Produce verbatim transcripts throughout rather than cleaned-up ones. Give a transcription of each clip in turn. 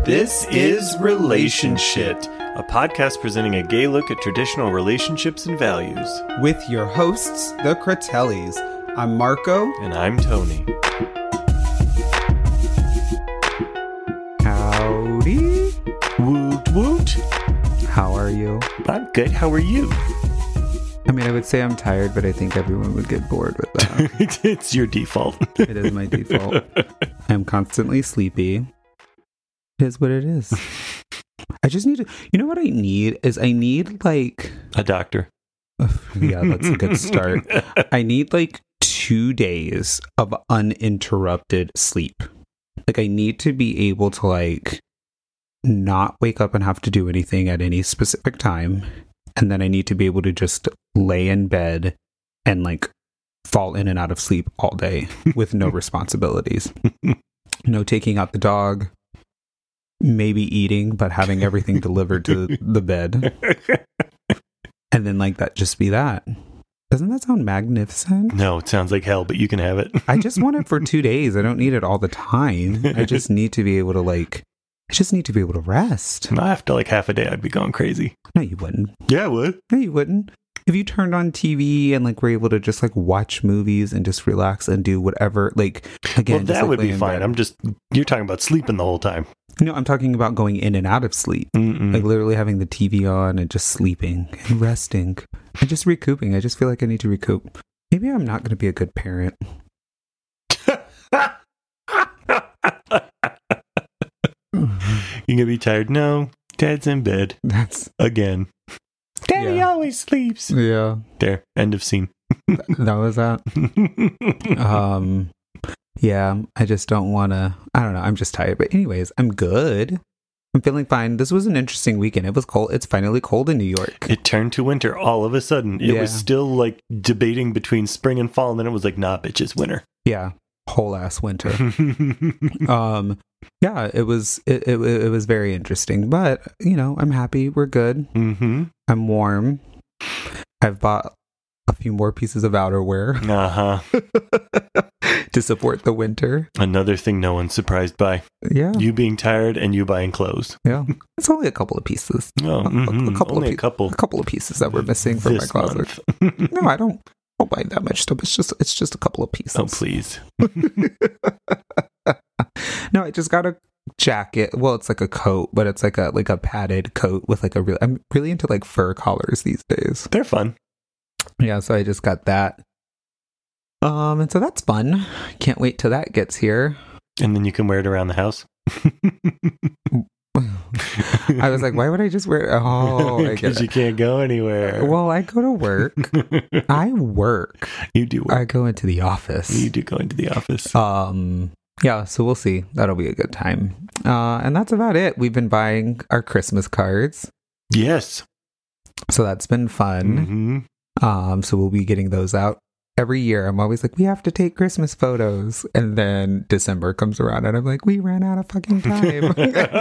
This is Relationship, a podcast presenting a gay look at traditional relationships and values. With your hosts, the Cratellis. I'm Marco. And I'm Tony. Howdy. Woot woot. How are you? I'm good. How are you? I mean, I would say I'm tired, but I think everyone would get bored with that. It's your default. It is my default. I'm constantly sleepy. It is what it is. I just need to, you know what I need is I need like a doctor. Yeah, that's a good start. I need like two days of uninterrupted sleep. Like I need to be able to like not wake up and have to do anything at any specific time. And then I need to be able to just lay in bed and like fall in and out of sleep all day with no responsibilities. No taking out the dog. Maybe eating, but having everything delivered to the bed. And then like that just be that. Doesn't that sound magnificent? No, it sounds like hell, but you can have it. I just want it for two days. I don't need it all the time. I just need to be able to like, I just need to be able to rest. After like half a day, I'd be going crazy. No, you wouldn't. Yeah, I would. No, you wouldn't. If you turned on T V and like were able to just like watch movies and just relax and do whatever, like again, well, that just, like, would be fine. bed. I'm just, you're talking about sleeping the whole time. No, I'm talking about going in and out of sleep. Mm-mm. Like literally having the T V on and just sleeping and resting and just recouping. I just feel like I need to recoup. Maybe I'm not going to be a good parent. You're going to be tired. No, Dad's in bed. That's again. Daddy yeah. always sleeps. Yeah. There. End of scene. That was that. um, yeah, I just don't want to. I don't know. I'm just tired. But anyways, I'm good. I'm feeling fine. This was an interesting weekend. It was cold. It's finally cold in New York. It turned to winter all of a sudden. It yeah. was still like debating between spring and fall, and then it was like, nah, bitch, it's winter. Yeah. Whole ass winter. um, yeah, it was it, it it was very interesting. But you know, I'm happy. We're good. Mm-hmm. I'm warm. I've bought a few more pieces of outerwear. Uh-huh. To support the winter. Another thing no one's surprised by. Yeah. You being tired and you buying clothes. Yeah. It's only a couple of pieces. Oh, a, mm-hmm. a, a couple only of a couple. A couple of pieces that were missing from my closet. No, I don't I don't buy that much stuff. It's just it's just a couple of pieces. Oh, please. No, I just got a jacket. Well, it's like a coat, but it's like a like a padded coat with like a real I'm really into like fur collars these days. They're fun. Yeah, so I just got that. Um, and so that's fun. Can't wait till that gets here. And then you can wear it around the house. I was like, why would I just wear it? Oh, because you can't go anywhere. Well, I go to work. I work. You do work. I go into the office. You do go into the office. Um, yeah, so we'll see. That'll be a good time. Uh, and that's about it. We've been buying our Christmas cards. Yes. So that's been fun. Mm-hmm. Um, so we'll be getting those out. Every year, I'm always like, we have to take Christmas photos. And then December comes around and I'm like, we ran out of fucking time.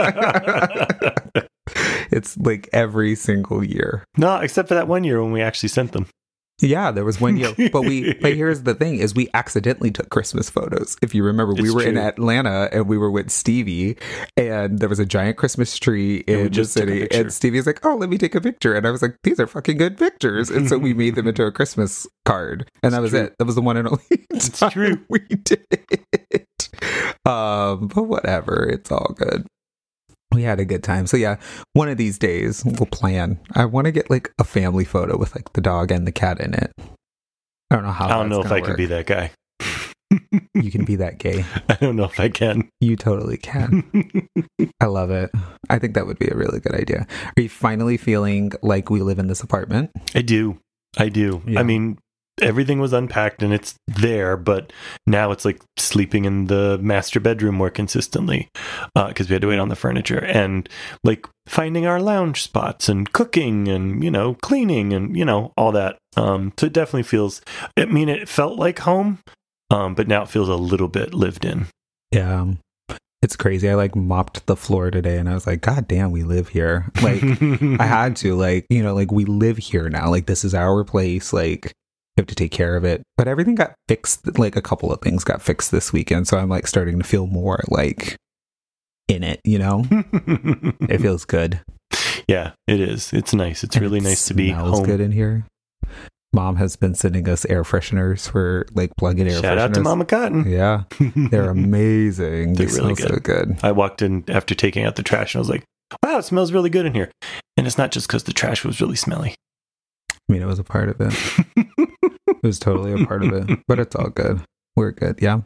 It's like every single year. No, except for that one year when we actually sent them. Yeah, there was one year. But we but here's the thing is we accidentally took Christmas photos. If you remember, we it's were true. in Atlanta and we were with Stevie and there was a giant Christmas tree in the city. And Stevie's like, oh, let me take a picture. And I was like, these are fucking good pictures. And so we made them into a Christmas card. And that was true. it. That was the one and only It's time true. we did it. Um, but whatever. It's all good. We had a good time. So yeah, one of these days we'll plan. I want to get like a family photo with like the dog and the cat in it. I don't know how. I don't know if I work. can be that guy. You can be that gay. I don't know if I can. You totally can. I love it. I think that would be a really good idea. Are you finally feeling like we live in this apartment? I do. I do. Yeah. I mean, everything was unpacked and it's there, but now it's like sleeping in the master bedroom more consistently because uh, we had to wait on the furniture and like finding our lounge spots and cooking and, you know, cleaning and, you know, all that. Um, so it definitely feels, I mean, it felt like home, um, but now it feels a little bit lived in. Yeah. It's crazy. I like mopped the floor today and I was like, God damn, we live here. Like I had to like, you know, like we live here now. Like this is our place. Like we have to take care of it. But everything got fixed. Like a couple of things got fixed this weekend. So I'm like starting to feel more like in it, you know? It feels good. Yeah, it is. It's nice. It's And really it nice to be smells home. good in here. Mom has been sending us air fresheners for like plug-in air Shout fresheners. out to Mama Cotton. Yeah, they're amazing. They're they really smell so good. I walked in after taking out the trash and I was like, wow, it smells really good in here. And it's not just because the trash was really smelly. I mean, it was a part of it. It was totally a part of it, but it's all good. We're good. Yeah.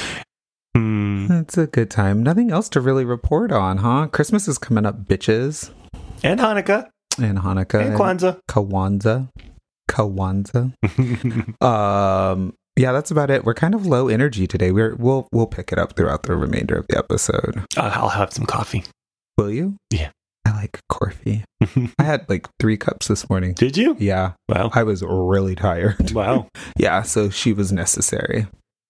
Hmm. It's a good time. Nothing else to really report on, huh? Christmas is coming up, bitches. And Hanukkah. And Hanukkah. And Kwanzaa. Kwanzaa. Kwanzaa. um, yeah, that's about it. We're kind of low energy today. We're we'll we'll pick it up throughout the remainder of the episode. I'll have some coffee. Will you? Yeah. I like coffee. I had like three cups this morning. Did you? Yeah. Wow. I was really tired. Wow. Yeah, so she was necessary.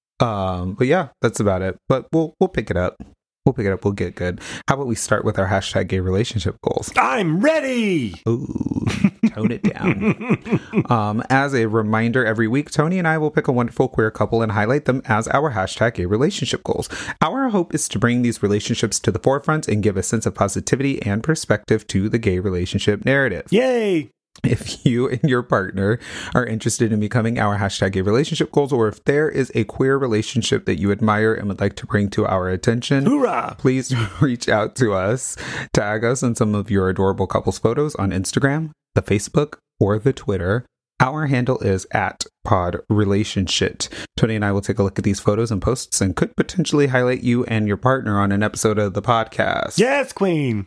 Um, but yeah, that's about it. But we'll we'll pick it up. We'll pick it up. We'll get good. How about we start with our hashtag gay relationship goals? I'm ready. Ooh, tone it down. Um, as a reminder, every week, Tony and I will pick a wonderful queer couple and highlight them as our hashtag gay relationship goals. Our hope is to bring these relationships to the forefront and give a sense of positivity and perspective to the gay relationship narrative. Yay. If you and your partner are interested in becoming our hashtag gay relationship goals, or if there is a queer relationship that you admire and would like to bring to our attention, Hoorah. please reach out to us. Tag us in some of your adorable couples photos on Instagram, the Facebook, or the Twitter. Our handle is at pod relationship. Tony and I will take a look at these photos and posts and could potentially highlight you and your partner on an episode of the podcast. Yes, queen.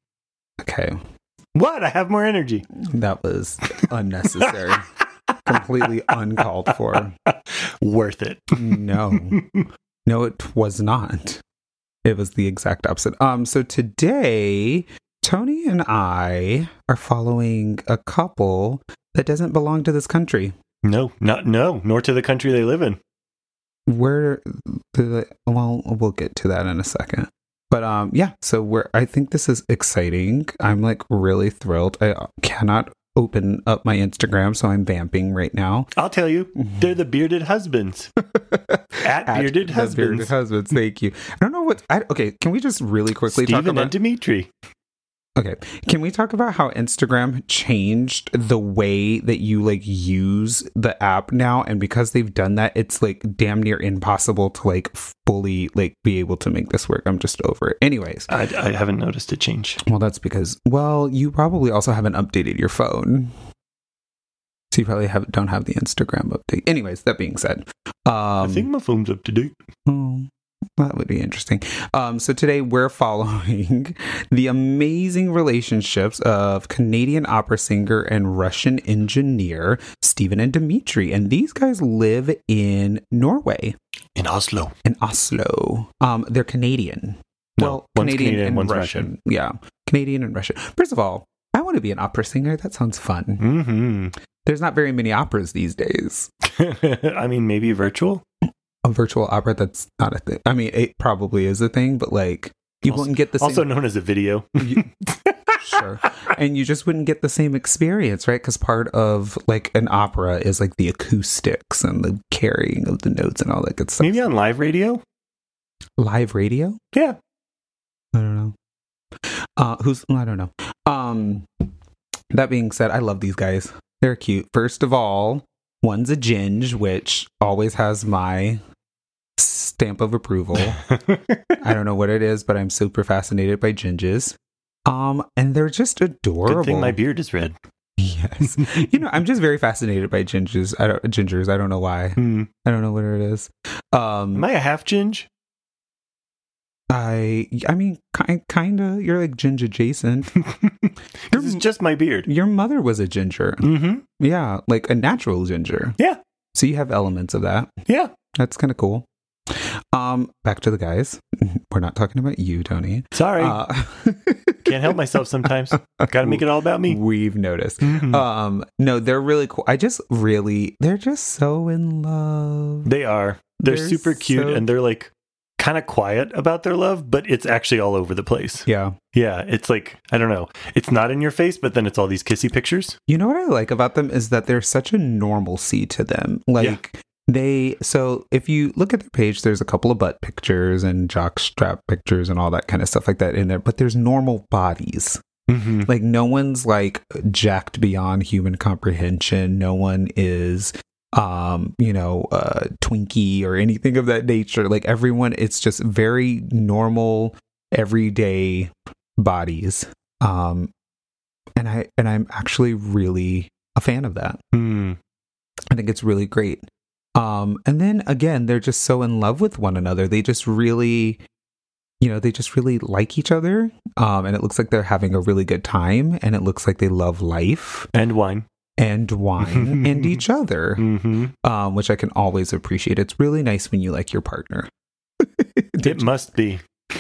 Okay. What? I have more energy. That was unnecessary. Completely uncalled for. Worth it. No. No, it was not. It was the exact opposite. Um, so today, Tony and I are following a couple that doesn't belong to this country. No, not no, nor to the country they live in. Where the well, we'll get to that in a second. But um, yeah, so we're. I think this is exciting. I'm like really thrilled. I cannot open up my Instagram, so I'm vamping right now. I'll tell you, they're the bearded husbands. At, At bearded the husbands. Bearded husbands. Thank you. I don't know what. I, okay, can we just really quickly Steven talk about and Dimitri. Okay, can we talk about how Instagram changed the way that you like use the app now? And because they've done that, it's like damn near impossible to like fully like be able to make this work. I'm just over it. Anyways, I, I haven't noticed a change. well, that's because well, you probably also haven't updated your phone, so you probably have don't have the Instagram update. Anyways, that being said, um, I think my phone's up to date. Oh, that would be interesting. Um, so today we're following the amazing relationships of Canadian opera singer and Russian engineer Steven and Dimitri. And these guys live in Norway. In Oslo. In Oslo. Um, they're Canadian. No, well, one's Canadian, Canadian, and one's Russian. Russian. Yeah, Canadian and Russian. First of all, I want to be an opera singer. That sounds fun. Mm-hmm. There's not very many operas these days. I mean, maybe virtual. A virtual opera, that's not a thing. I mean, it probably is a thing, but like you also, wouldn't get the same. Also known as a video. You, sure. And you just wouldn't get the same experience, right? Because part of like an opera is like the acoustics and the carrying of the notes and all that good stuff. Maybe on live radio? Live radio? Yeah. I don't know. Uh, who's, I don't know. Um, that being said, I love these guys. They're cute. First of all, one's a ginge, which always has my stamp of approval. I don't know what it is, but I'm super fascinated by ginges. Um, and they're just adorable. Good thing my beard is red. Yes. You know, I'm just very fascinated by gingers. I don't gingers. I don't know why. Hmm. I don't know what it is. Um, Am I a half ginge? I I mean, ki- kind of. You're like ginger adjacent. This is just my beard. Your mother was a ginger. Mm-hmm. Yeah, like a natural ginger. Yeah. So you have elements of that. Yeah. That's kind of cool. Um, back to the guys. We're not talking about you, Tony. Sorry. Uh, Can't help myself sometimes. Gotta make it all about me. We've noticed. Mm-hmm. Um, no, they're really cool. I just really, they're just so in love. They are. They're, They're super cute so- and they're like kind of quiet about their love, but it's actually all over the place. Yeah. Yeah. It's like, I don't know. It's not in your face, but then it's all these kissy pictures. You know what I like about them is that there's such a normalcy to them. Like, They, so if you look at their page, there's a couple of butt pictures and jock strap pictures and all that kind of stuff like that in there, but there's normal bodies. Mm-hmm. Like no one's like jacked beyond human comprehension. No one is, um, you know, uh, Twinkie or anything of that nature. Like everyone, it's just very normal, everyday bodies. Um, and I, and I'm actually really a fan of that. Mm. I think it's really great. Um, and then again, they're just so in love with one another. They just really, you know, they just really like each other. Um, and it looks like they're having a really good time. And it looks like they love life. And wine. And wine and each other, mm-hmm. um, which I can always appreciate. It's really nice when you like your partner. It must be.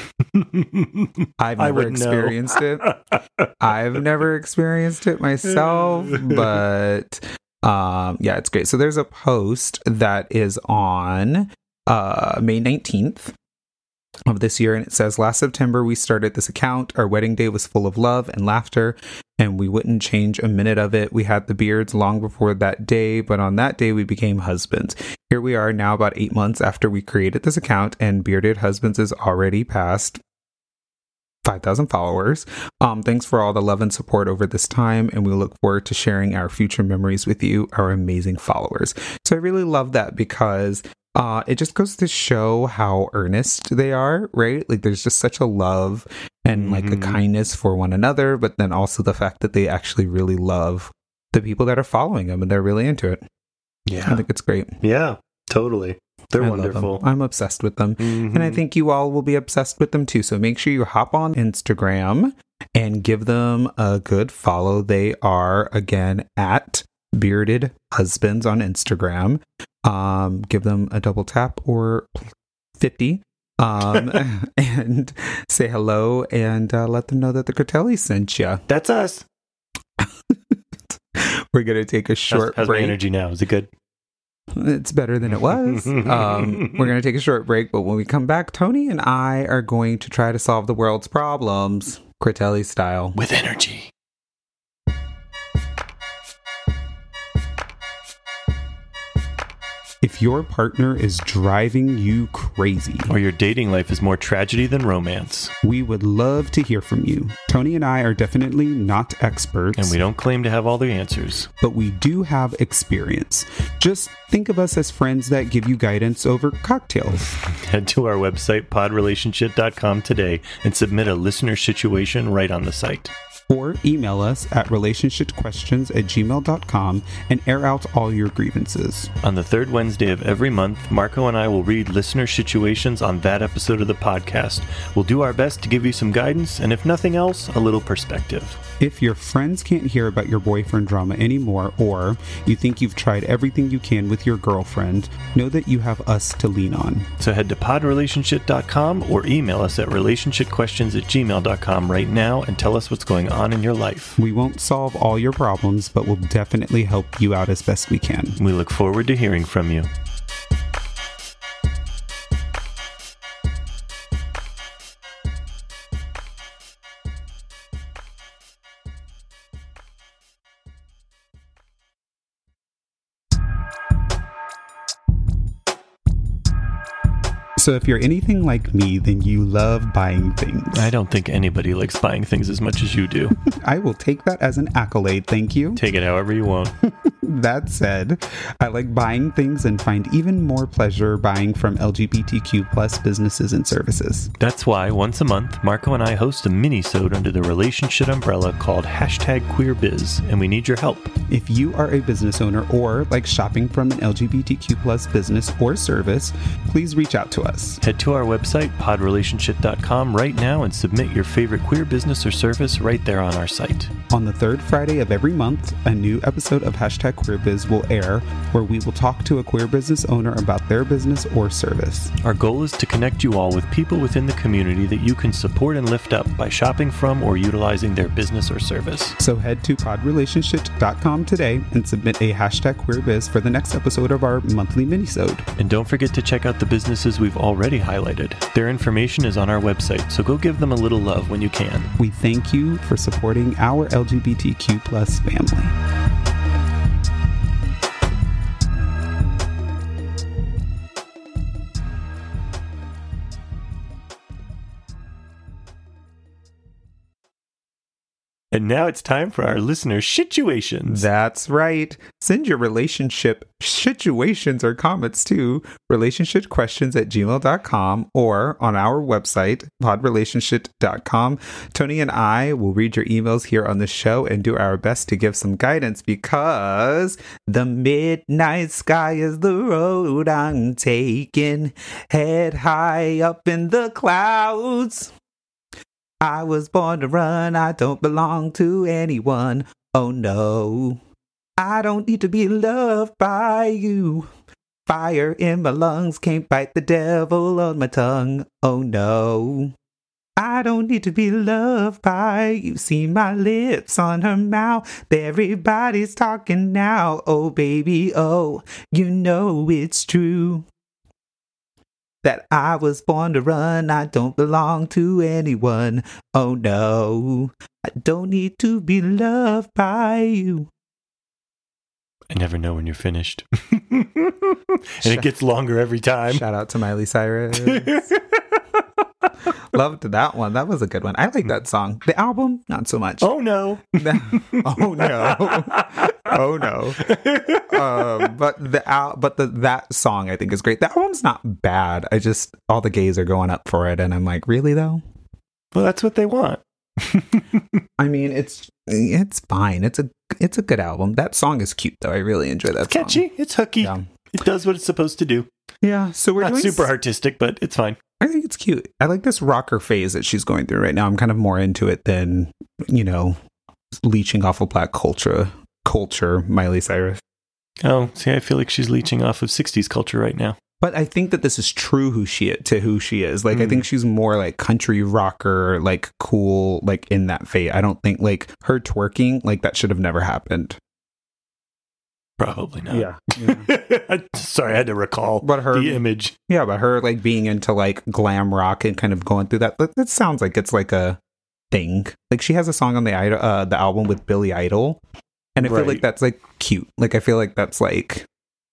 I've never experienced it. I've never experienced it myself, but um, yeah, it's great. So there's a post that is on uh, May nineteenth of this year, and it says, last September we started this account. Our wedding day was full of love and laughter, and we wouldn't change a minute of it. We had the beards long before that day, but on that day we became husbands. Here we are now about eight months after we created this account, and Bearded Husbands is already past five thousand followers. Um, thanks for all the love and support over this time, and we look forward to sharing our future memories with you, our amazing followers. So I really love that because uh, it just goes to show how earnest they are, right? Like there's just such a love and like Mm-hmm. a kindness for one another, but then also the fact that they actually really love the people that are following them and they're really into it. Yeah. I think it's great. Yeah, totally. They're I love wonderful. them. I'm obsessed with them. Mm-hmm. And I think you all will be obsessed with them too. So make sure you hop on Instagram and give them a good follow. They are, again, at Bearded Husbands on Instagram. Um, give them a double tap or fifty. Um, and say hello and uh, let them know that the Critelli sent you. That's us. We're going to take a short how's, how's break. my energy now? Is it good? It's better than it was. Um, we're going to take a short break, but when we come back, Tony and I are going to try to solve the world's problems, Critelli style. With energy. If your partner is driving you crazy, Or your dating life is more tragedy than romance. we would love to hear from you. Tony and I are definitely not experts, And we don't claim to have all the answers. but we do have experience. Just think of us as friends that give you guidance over cocktails. Head to our website, pod relationship dot com today and submit a listener situation right on the site. Or email us at relationshipquestions at gmail dot com and air out all your grievances. On the third Wednesday of every month, Marco and I will read listener situations on that episode of the podcast. We'll do our best to give you some guidance, and if nothing else, a little perspective. If your friends can't hear about your boyfriend drama anymore, or you think you've tried everything you can with your girlfriend, know that you have us to lean on. So head to pod relationship dot com or email us at relationshipquestions at gmail dot com right now and tell us what's going on in your life. We won't solve all your problems, but we'll definitely help you out as best we can. We look forward to hearing from you. So if you're anything like me, then you love buying things. I don't think anybody likes buying things as much as you do. I will take that as an accolade, thank you. Take it however you want. That said, I like buying things and find even more pleasure buying from L G B T Q plus businesses and services. That's why once a month, Marco and I host a mini-sode under the relationship umbrella called hashtag QueerBiz, and we need your help. If you are a business owner or like shopping from an L G B T Q plus business or service, please reach out to us. Head to our website, pod relationship dot com right now and submit your favorite queer business or service right there on our site. On the third Friday of every month, a new episode of Hashtag QueerBiz will air, where we will talk to a queer business owner about their business or service. Our goal is to connect you all with people within the community that you can support and lift up by shopping from or utilizing their business or service. So head to pod relationship dot com today and submit a Hashtag QueerBiz for the next episode of our monthly minisode. And don't forget to check out the businesses we've already highlighted. Their information is on our website, so go give them a little love when you can. We thank you for supporting our L G B T Q plus family. And now it's time for our listener situations. That's right. Send your relationship situations or comments to relationshipquestions at gmail dot com or on our website, pod relationship dot com. Tony and I will read your emails here on the show and do our best to give some guidance because the midnight sky is the road I'm taking. Head high up in the clouds. I was born to run, I don't belong to anyone. Oh no, I don't need to be loved by you. Fire in my lungs, can't fight the devil on my tongue. Oh no, I don't need to be loved by you. See my lips on her mouth, everybody's talking now. Oh baby, oh, you know it's true. That I was born to run, I don't belong to anyone. Oh no, I don't need to be loved by you. I never know when you're finished. And it gets longer every time. Shout out to Miley Cyrus. Loved that one. That was a good one. I like that song. The album, not so much. Oh no. Oh no. Oh no. Um, but the al- but the that song I think is great. The album's not bad. I just all the gays are going up for it, and I'm like, really though? Well, that's what they want. I mean, it's it's fine. It's a it's a good album. That song is cute though. I really enjoy that. It's catchy. Song. It's hooky. Yeah. It does what it's supposed to do. Yeah. So we're not doing super s- artistic, but it's fine. I think it's cute. I like this rocker phase that she's going through right now. I'm kind of more into it than, you know, leeching off of black culture, culture, Miley Cyrus. Oh, see, I feel like she's leeching off of sixties culture right now. But I think that this is true who she to who she is. Like, mm. I think she's more like country rocker, like cool, like in that phase. I don't think like her twerking, like that should have never happened. Probably not. Yeah. yeah. Sorry, I had to recall but her, the image. Yeah, but her like being into like glam rock and kind of going through that, that, that sounds like it's like a thing. Like she has a song on the uh, the album with Billy Idol. And I feel right. like that's like cute. Like I feel like that's like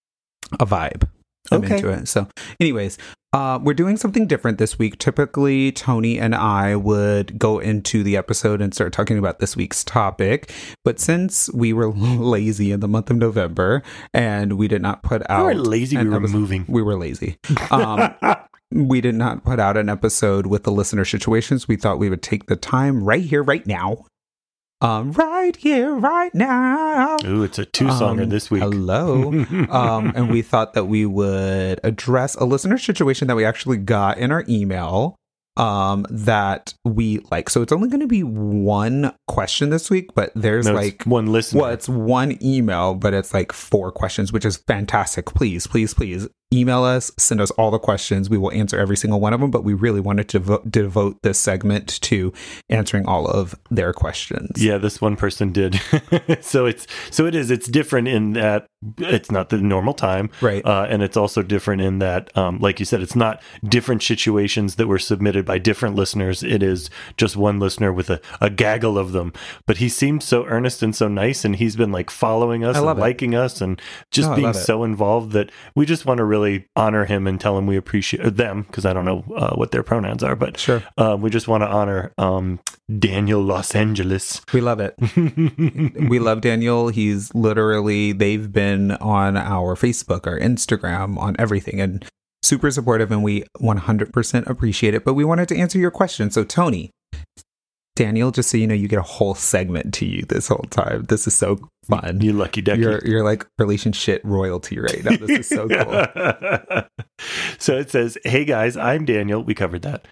a vibe. I'm okay. into it. So anyways, uh, we're doing something different this week. Typically, Tony and I would go into the episode and start talking about this week's topic. But since we were lazy in the month of November and we did not put out... We were lazy, we were episode, moving. We were lazy. Um, we did not put out an episode with the listener situations. We thought we would take the time right here, right now. Um, right here, right now. Ooh, it's a two-songer um, this week. Hello. um, and we thought that we would address a listener situation that we actually got in our email um, that we like. So it's only going to be one question this week, but there's no, like... one listener. Well, it's one email, but it's like four questions, which is fantastic. Please, please, please. Email us, send us all the questions. We will answer every single one of them, but we really wanted to devote, devote this segment to answering all of their questions. Yeah, this one person did. so it's so it is. It's different in that it's not the normal time, right? Uh, and it's also different in that, um, like you said, it's not different situations that were submitted by different listeners. It is just one listener with a, a gaggle of them. But he seemed so earnest and so nice, and he's been like following us and it. liking us and just oh, being so involved that we just want to really honor him and tell him we appreciate them, because I don't know uh, what their pronouns are, but sure. uh, we just want to honor um, Daniel Los Angeles. We love it. We love Daniel. He's literally, they've been on our Facebook, our Instagram, on everything, and super supportive, and we one hundred percent appreciate it. But we wanted to answer your question. So Tony, Daniel, just so you know, you get a whole segment to you this whole time. This is so fun. You lucky ducky. You're, you're like relationship royalty right now. This is so cool. So it says, hey guys, I'm Daniel. We covered that.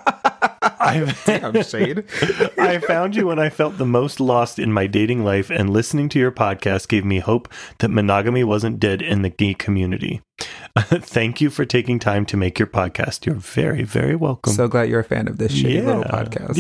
I've, Damn, Shade. I found you when I felt the most lost in my dating life, and listening to your podcast gave me hope that monogamy wasn't dead in the gay community. Thank you for taking time to make your podcast. You're very, very welcome. So glad you're a fan of this shitty yeah. little podcast.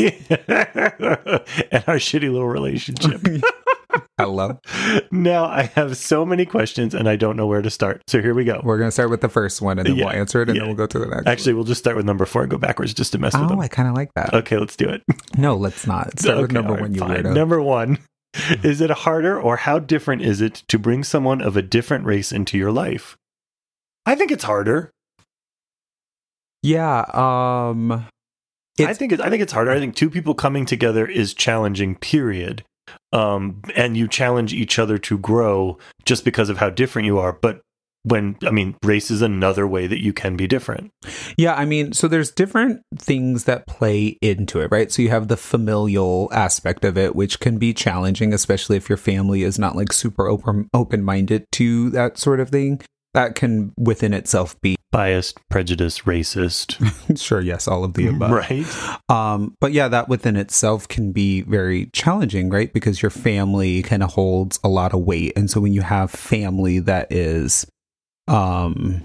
Yeah. And our shitty little relationship. Hello. Now I have so many questions and I don't know where to start. So here we go. We're going to start with the first one and then yeah. we'll answer it and yeah. then we'll go to the next. Actually, we'll just start with number four and go backwards just to mess oh, with them. Oh, I kind of like that. Okay, let's do it. No, let's not. Start okay, with number right, one, you fine. weirdo. Number one. Is it harder or how different is it to bring someone of a different race into your life? I think it's harder. Yeah. Um, I think it, I think it's harder. I think two people coming together is challenging, period. Um, and you challenge each other to grow just because of how different you are. But when, I mean, race is another way that you can be different. Yeah, I mean, so there's different things that play into it, right? So you have the familial aspect of it, which can be challenging, especially if your family is not like super open open-minded to that sort of thing. That can within itself be biased, prejudiced, racist. Sure, yes, all of the above. Right. Um, but yeah, that within itself can be very challenging, right? Because your family kind of holds a lot of weight. And so when you have family that is um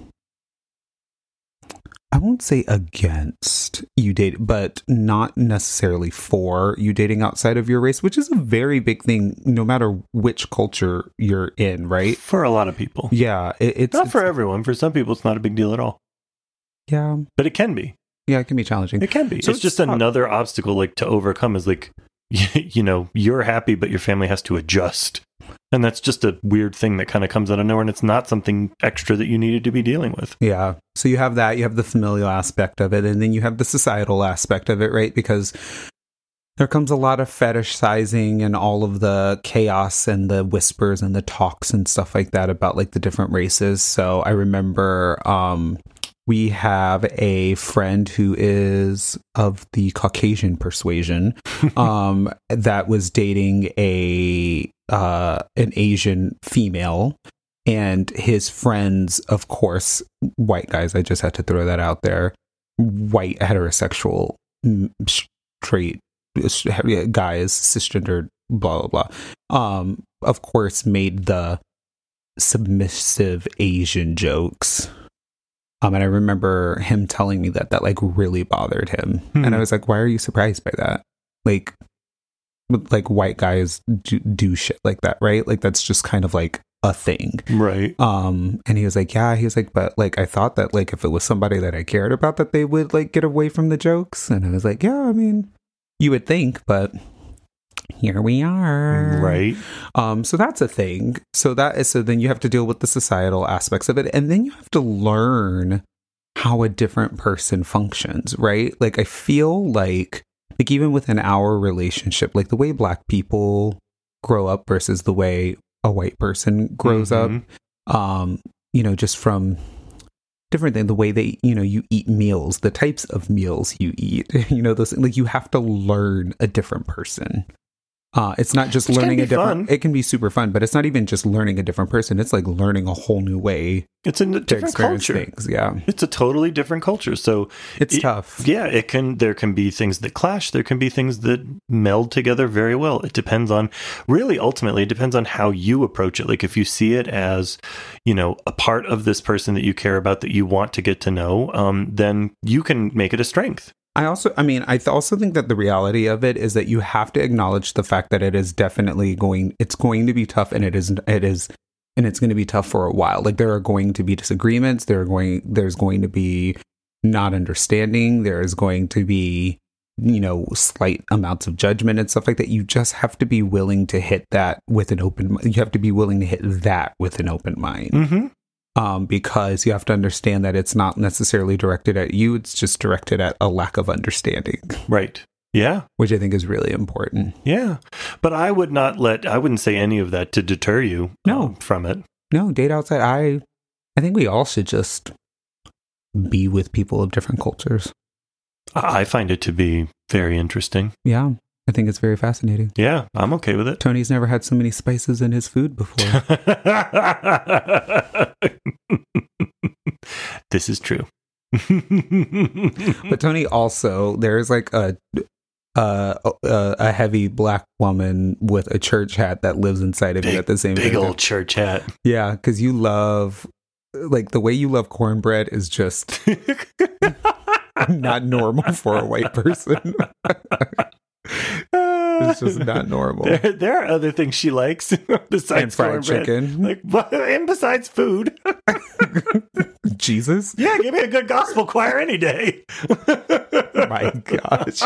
I won't say against you date, but not necessarily for you dating outside of your race, which is a very big thing, no matter which culture you're in, right? For a lot of people. Yeah. It, it's not it's, for everyone. For some people, it's not a big deal at all. Yeah. But it can be. Yeah, it can be challenging. It can be. So it's, it's just tough. Another obstacle like to overcome is like, you know, you're happy, but your family has to adjust. And that's just a weird thing that kind of comes out of nowhere. And it's not something extra that you needed to be dealing with. Yeah. So you have that, you have the familial aspect of it, and then you have the societal aspect of it, right? Because there comes a lot of fetish sizing and all of the chaos and the whispers and the talks and stuff like that about like the different races. So I remember um, we have a friend who is of the Caucasian persuasion um, that was dating a uh, an Asian female. And his friends, of course, white guys, I just had to throw that out there, white heterosexual straight guys, cisgendered, blah, blah, blah, um, of course, made the submissive Asian jokes. Um, and I remember him telling me that that like really bothered him. Hmm. And I was like, why are you surprised by that? Like, like white guys do, do shit like that, right? Like, that's just kind of like a thing, right? Um and he was like, yeah, he was like, but like I thought that like if it was somebody that I cared about, that they would like get away from the jokes. And I was like, yeah, I mean, you would think, but here we are, right? Um so that's a thing. So that is, so then you have to deal with the societal aspects of it, and then you have to learn how a different person functions, right? Like I feel like like even within our relationship, like the way Black people grow up versus the way a white person grows mm-hmm. up, um, you know, just from different things, the way they, you know, you eat meals, the types of meals you eat, you know, those, like you have to learn a different person. Uh, it's not just Which learning a different, fun. It can be super fun, but it's not even just learning a different person. It's like learning a whole new way. It's a different culture. Things. Yeah. It's a totally different culture. So it's it, tough. Yeah. It can, there can be things that clash. There can be things that meld together very well. It depends on, really, ultimately, it depends on how you approach it. Like if you see it as, you know, a part of this person that you care about, that you want to get to know, um, then you can make it a strength. I also, I mean, I th- also think that the reality of it is that you have to acknowledge the fact that it is definitely going, it's going to be tough, and it is, it is, and it's going to be tough for a while. Like there are going to be disagreements. There are going, there's going to be not understanding. There is going to be, you know, slight amounts of judgment and stuff like that. You just have to be willing to hit that with an open, you have to be willing to hit that with an open mind. Mm-hmm. Um, because you have to understand that it's not necessarily directed at you. It's just directed at a lack of understanding. Right. Yeah. Which I think is really important. Yeah. But I would not let, I wouldn't say any of that to deter you no. um, from it. No, date outside. I, I think we all should just be with people of different cultures. I find it to be very interesting. Yeah. I think it's very fascinating. Yeah, I'm okay with it. Tony's never had so many spices in his food before. This is true. But Tony also, there's like a, a a heavy Black woman with a church hat that lives inside of big, you at the same big time. Big old church hat. Yeah, because you love, like the way you love cornbread is just not normal for a white person. It's just not normal. There, there are other things she likes besides and fried cornbread. chicken, like and besides food. Jesus, yeah, give me a good gospel choir any day. My gosh,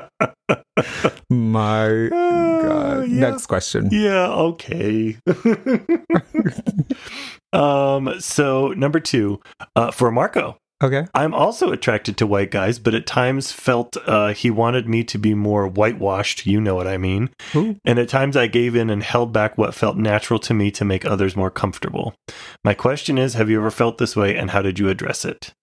my God. Uh, yeah. Next question. Yeah, okay. um. So number two, uh, for Marco. Okay. I'm also attracted to white guys, but at times felt uh, he wanted me to be more whitewashed. You know what I mean. Ooh. And at times I gave in and held back what felt natural to me to make others more comfortable. My question is, have you ever felt this way, and how did you address it?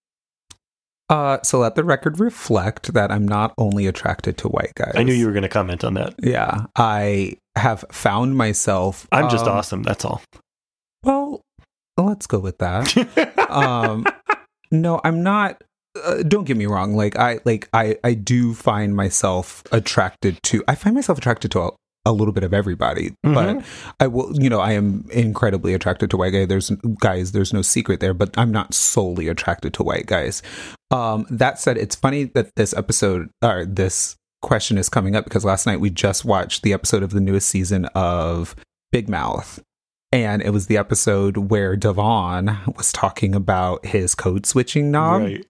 Uh, so let the record reflect that I'm not only attracted to white guys. I knew you were going to comment on that. Yeah. I have found myself... I'm just um, awesome, that's all. Well, let's go with that. um, no, I'm not... Uh, don't get me wrong. Like I, like I, I do find myself attracted to. I find myself attracted to a, a little bit of everybody. Mm-hmm. But I will, you know, I am incredibly attracted to white guys. There's guys. There's no secret there. But I'm not solely attracted to white guys. Um, that said, it's funny that this episode or this question is coming up because last night we just watched the episode of the newest season of Big Mouth. And it was the episode where Devon was talking about his code switching knob. Right.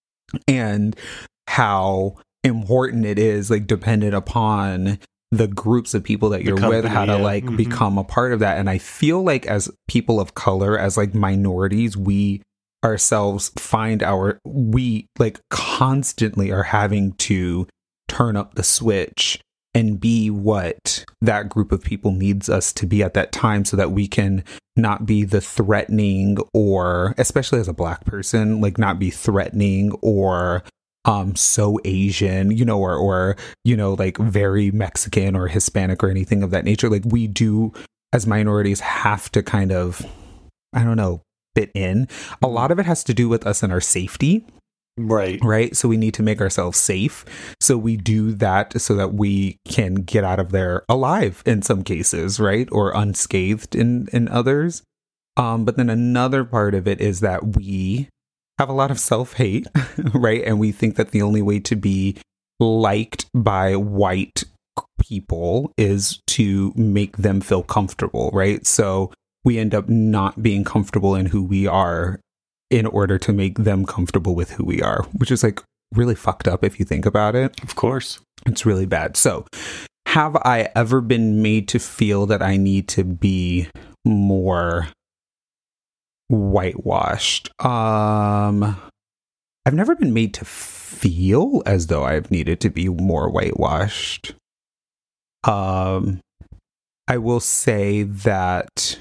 And how important it is, like, dependent upon the groups of people that you're company, with, how to, yeah. like, mm-hmm. become a part of that. And I feel like as people of color, as, like, minorities, we ourselves find our, we, like, constantly are having to turn up the switch and be what that group of people needs us to be at that time so that we can not be the threatening or, especially as a Black person, like not be threatening or um so Asian, you know, or, or, you know, like very Mexican or Hispanic or anything of that nature. Like we do as minorities have to kind of, I don't know, fit in. A lot of it has to do with us and our safety. Right. Right. So we need to make ourselves safe. So we do that so that we can get out of there alive in some cases, right? Or unscathed in, in others. Um, but then another part of it is that we have a lot of self-hate, right? And we think that the only way to be liked by white people is to make them feel comfortable, right? So we end up not being comfortable in who we are in order to make them comfortable with who we are, which is like really fucked up if you think about it. Of course. It's really bad. So have I ever been made to feel that I need to be more whitewashed? Um, I've never been made to feel as though I've needed to be more whitewashed. Um, I will say that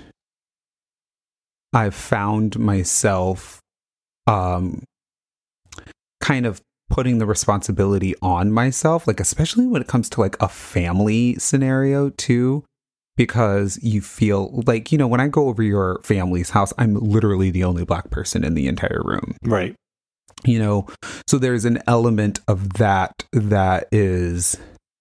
I've found myself um, kind of putting the responsibility on myself, like especially when it comes to like a family scenario too, because you feel like, you know, when I go over your family's house, I'm literally the only Black person in the entire room. Right. You know, so there's an element of that that is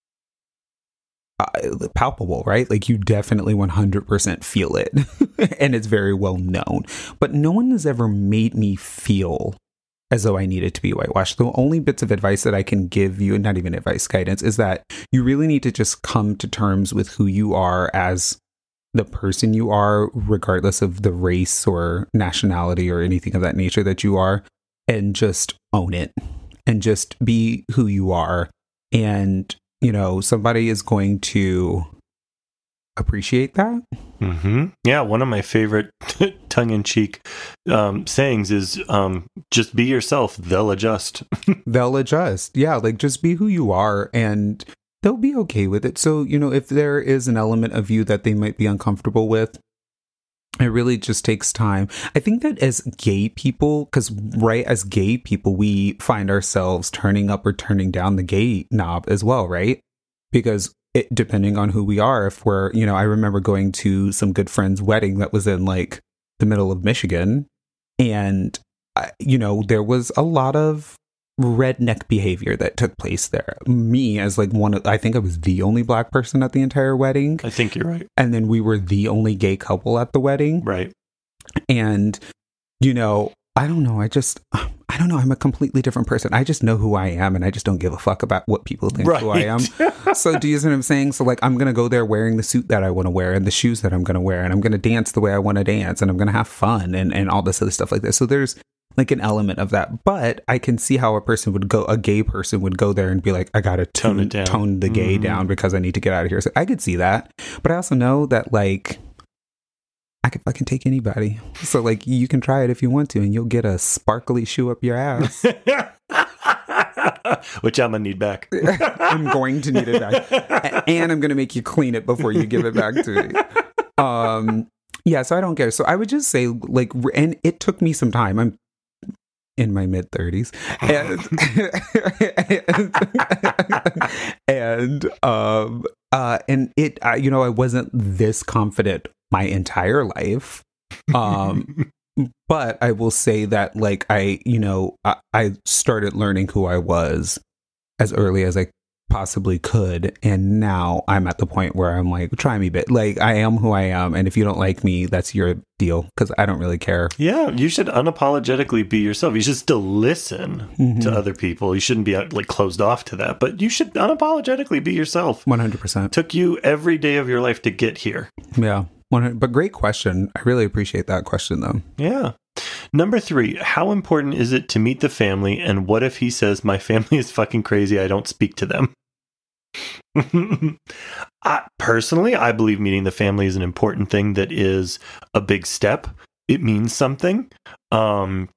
Uh, palpable, right? Like you definitely one hundred percent feel it and it's very well known, but no one has ever made me feel as though I needed to be whitewashed. The only bits of advice that I can give you, and not even advice, guidance, is that you really need to just come to terms with who you are as the person you are, regardless of the race or nationality or anything of that nature that you are, and just own it and just be who you are. And you know, somebody is going to appreciate that. Mm-hmm. Yeah, one of my favorite tongue-in-cheek um, sayings is um, just be yourself, they'll adjust. They'll adjust. Yeah, like just be who you are and they'll be okay with it. So, you know, if there is an element of you that they might be uncomfortable with, it really just takes time. I think that as gay people, because right, as gay people, we find ourselves turning up or turning down the gay knob as well, right? Because it, depending on who we are, if we're, you know, I remember going to some good friend's wedding that was in like the middle of Michigan. And, I, you know, there was a lot of redneck behavior that took place there. Me as like one of, I think I was the only Black person at the entire wedding. I think you're right. And then we were the only gay couple at the wedding. Right. And, you know, I don't know. I just, I don't know. I'm a completely different person. I just know who I am and I just don't give a fuck about what people think right. who I am. So do you see what I'm saying? So like, I'm going to go there wearing the suit that I want to wear and the shoes that I'm going to wear. And I'm going to dance the way I want to dance. And I'm going to have fun and, and all this other stuff like this. So there's like an element of that, but I can see how a person would go, a gay person would go there and be like, I gotta tone, tone it down, tone the gay mm-hmm. down because I need to get out of here. So I could see that, but I also know that like I can fucking take anybody. So like you can try it if you want to, and you'll get a sparkly shoe up your ass. Which I'm gonna need back. I'm going to need it back, and I'm gonna make you clean it before you give it back to me. Um, yeah. So I don't care. So I would just say like, and it took me some time. I'm in my mid thirties, and and um uh and it uh, you know I wasn't this confident my entire life, um but I will say that like I you know I, I started learning who I was as early as I possibly could, and now I'm at the point where I'm like, try me, bit like I am who I am, and if you don't like me, that's your deal, because I don't really care. Yeah, you should unapologetically be yourself. You should still listen mm-hmm. to other people. You shouldn't be like closed off to that, but you should unapologetically be yourself. one hundred percent. Took you every day of your life to get here. Yeah, one hundred but great question. I really appreciate that question though. Yeah. Number three, how important is it to meet the family, and what if he says, my family is fucking crazy, I don't speak to them? I, personally, I believe meeting the family is an important thing that is a big step. It means something. Um,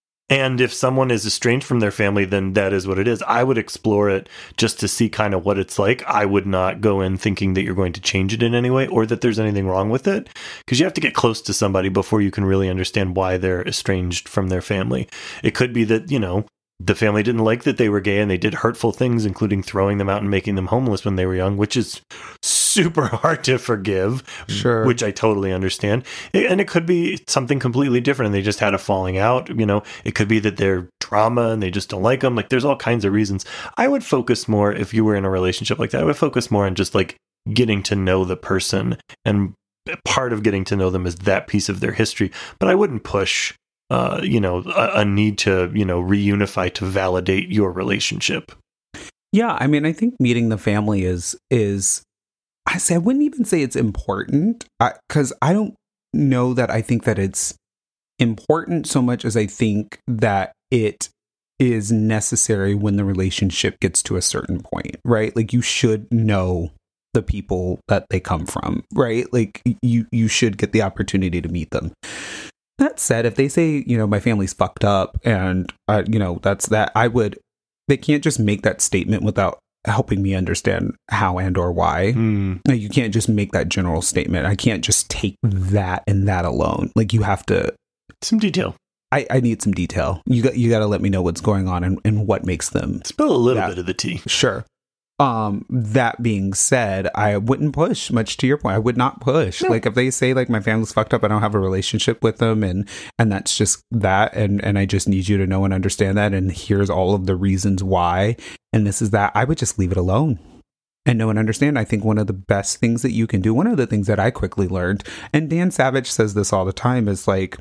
and if someone is estranged from their family, then that is what it is. I would explore it just to see kind of what it's like. I would not go in thinking that you're going to change it in any way or that there's anything wrong with it, because you have to get close to somebody before you can really understand why they're estranged from their family. It could be that, you know, the family didn't like that they were gay and they did hurtful things, including throwing them out and making them homeless when they were young, which is super hard to forgive. Sure. Which I totally understand. And it could be something completely different and they just had a falling out. You know, it could be that they're trauma and they just don't like them. Like, there's all kinds of reasons. I would focus more, if you were in a relationship like that, I would focus more on just like getting to know the person. And part of getting to know them is that piece of their history. But I wouldn't push Uh, you know, a, a need to, you know, reunify to validate your relationship. Yeah, I mean, I think meeting the family is, is I say, I wouldn't even say it's important, because I, I don't know that I think that it's important so much as I think that it is necessary when the relationship gets to a certain point, right? Like, you should know the people that they come from, right? Like, you, you should get the opportunity to meet them. That said, if they say, you know, my family's fucked up and, uh, you know, that's that, I would, they can't just make that statement without helping me understand how and or why. Mm. You can't just make that general statement. I can't just take that and that alone. Like, you have to. Some detail. I, I need some detail. You got, you got to let me know what's going on and, and what makes them. Spill a little that. bit of the tea. Sure. Um, that being said, I wouldn't push, much to your point. I would not push. No. Like, if they say like my family's fucked up, I don't have a relationship with them, and and that's just that, and and I just need you to know and understand that, and here's all of the reasons why, and this is that, I would just leave it alone and know and understand. I think one of the best things that you can do, one of the things that I quickly learned, and Dan Savage says this all the time, is like,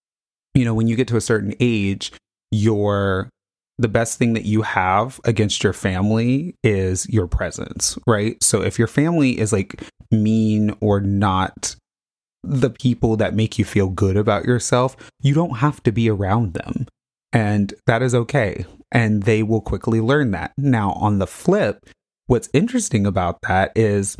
you know, when you get to a certain age, you're the best thing that you have against your family is your presence, right? So if your family is like mean or not the people that make you feel good about yourself, you don't have to be around them. And that is okay. And they will quickly learn that. Now, on the flip, what's interesting about that is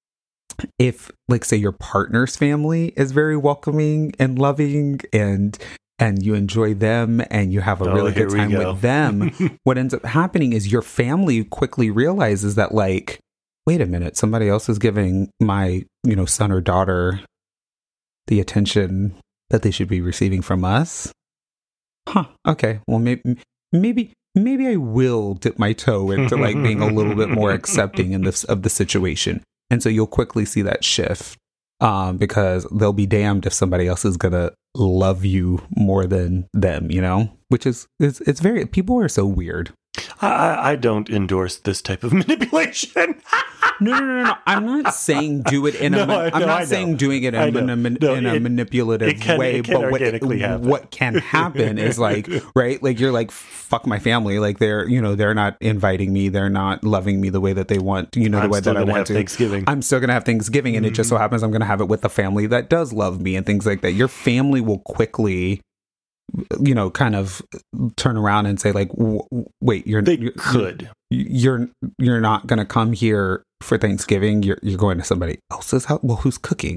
if, like, say your partner's family is very welcoming and loving and and you enjoy them and you have a oh, really good time go. with them, what ends up happening is your family quickly realizes that, like, wait a minute, somebody else is giving my, you know, son or daughter the attention that they should be receiving from us. Huh. Okay. Well, maybe, maybe, maybe I will dip my toe into like being a little bit more accepting in this of the situation. And so you'll quickly see that shift. Um, because they'll be damned if somebody else is gonna love you more than them, you know, which is it's, it's very, people are so weird. I, I don't endorse this type of manipulation. No, no, no, no. I'm not saying do it in no, a. Man- I'm no, not saying doing it in, in a, man- no, in a it, manipulative it can, way. it can but what, it, what can happen is like, right? Like, you're like, fuck my family. Like, they're, you know, they're not inviting me. They're not loving me the way that they want. You know, the I'm way that I want have to. Thanksgiving. I'm still gonna have Thanksgiving, and mm-hmm. it just so happens I'm gonna have it with a family that does love me and things like that. Your family will quickly, you know, kind of turn around and say like, w- wait, you're they you're, could you're you're not going to come here for Thanksgiving. You're you're going to somebody else's house. Well, who's cooking?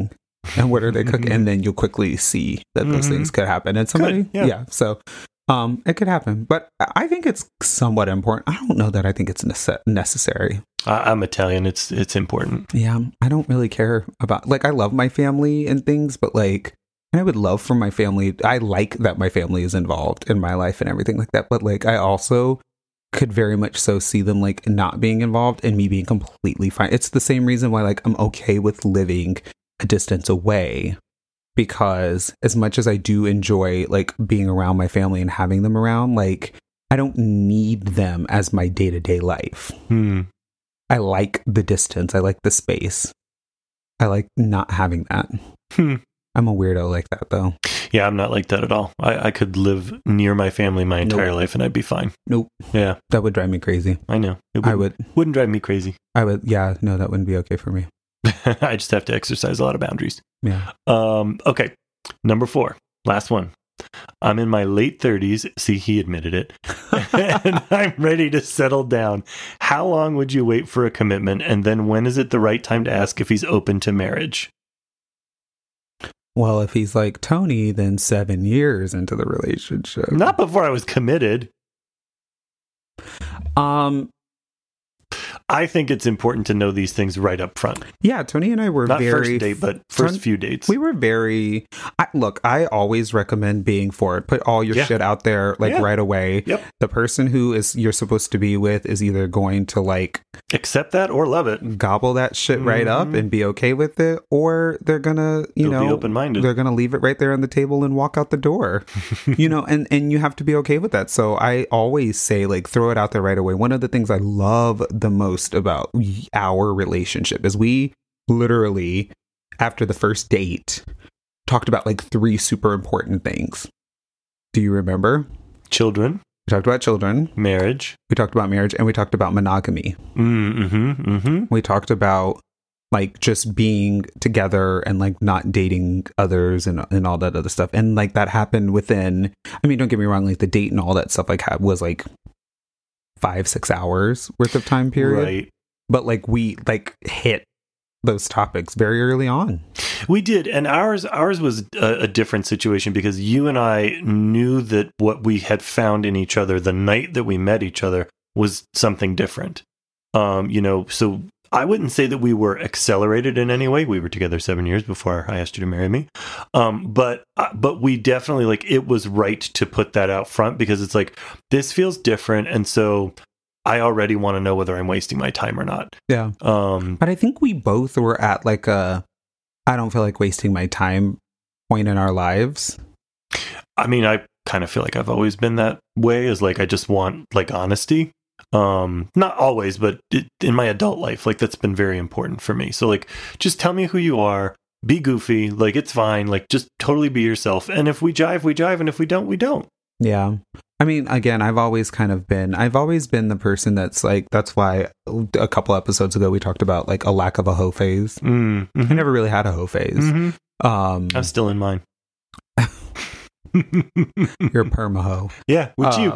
and what are they cooking? And then you'll quickly see that those Mm-hmm. things could happen. And somebody, Could, yeah. yeah. So um, it could happen. But I think it's somewhat important. I don't know that I think it's nece- necessary. I, I'm Italian. It's it's important. Yeah, I don't really care about, like, I love my family and things, but like, I would love for my family. I like that my family is involved in my life and everything like that. But like, I also could very much so see them like not being involved and me being completely fine. It's the same reason why like I'm okay with living a distance away, because as much as I do enjoy like being around my family and having them around, like I don't need them as my day-to-day life. Hmm. I like the distance. I like the space. I like not having that. Hmm. I'm a weirdo like that, though. Yeah, I'm not like that at all. I, I could live near my family my entire Nope. life and I'd be fine. Nope. Yeah, That would drive me crazy. I know. It I wouldn't, would. wouldn't drive me crazy. I would. Yeah. No, that wouldn't be okay for me. I just have to exercise a lot of boundaries. Yeah. Um, okay, number four, last one. I'm in my late thirties. See, he admitted it. And I'm ready to settle down. How long would you wait for a commitment? And then when is it the right time to ask if he's open to marriage? Well, if he's like Tony, then seven years into the relationship. Not before I was committed. Um. I think it's important to know these things right up front. Yeah, Tony and I were Not very first date, but first Ton- few dates. We were very. I, look, I always recommend being for it. Put all your Yeah. shit out there, like Yeah. right away. Yep. The person who is you're supposed to be with is either going to like Accept that or love it. gobble that shit right up Mhm. and be okay with it, or they're gonna, you They'll be know, open-minded. they're gonna leave it right there on the table and walk out the door. You know, and and you have to be okay with that. So I always say, like, throw it out there right away. One of the things I love the most about our relationship is we literally, after the first date, talked about like three super important things. Do you remember? Children, We talked about children, marriage. we talked about marriage, and we talked about monogamy. Mm-hmm, mm-hmm. We talked about like just being together and like not dating others and and all that other stuff. And like that happened within, I mean, don't get me wrong, like the date and all that stuff like had, was like five, six hours worth of time period. Right. But like we like hit those topics very early on. We did, and ours ours was a, a different situation because you and I knew that what we had found in each other the night that we met each other was something different. Um, you know, so I wouldn't say that we were accelerated in any way. We were together seven years before I asked you to marry me. Um, but uh, but we definitely, like, it was right to put that out front because it's like, this feels different, and so I already want to know whether I'm wasting my time or not. Yeah. Um, But I think we both were at like a, I don't feel like wasting my time point in our lives. I mean, I kind of feel like I've always been that way, is like, I just want like honesty. Um, not always, but it, in my adult life, like that's been very important for me. So like, just tell me who you are, be goofy, like it's fine, like just totally be yourself. And if we jive, we jive. And if we don't, we don't. Yeah. I mean, again, I've always kind of been, I've always been the person that's like, that's why a couple episodes ago we talked about like a lack of a hoe phase. Mm, I never really had a hoe phase. mm-hmm. Um, I'm still in mine. You're a perma hoe. Yeah, would Uh,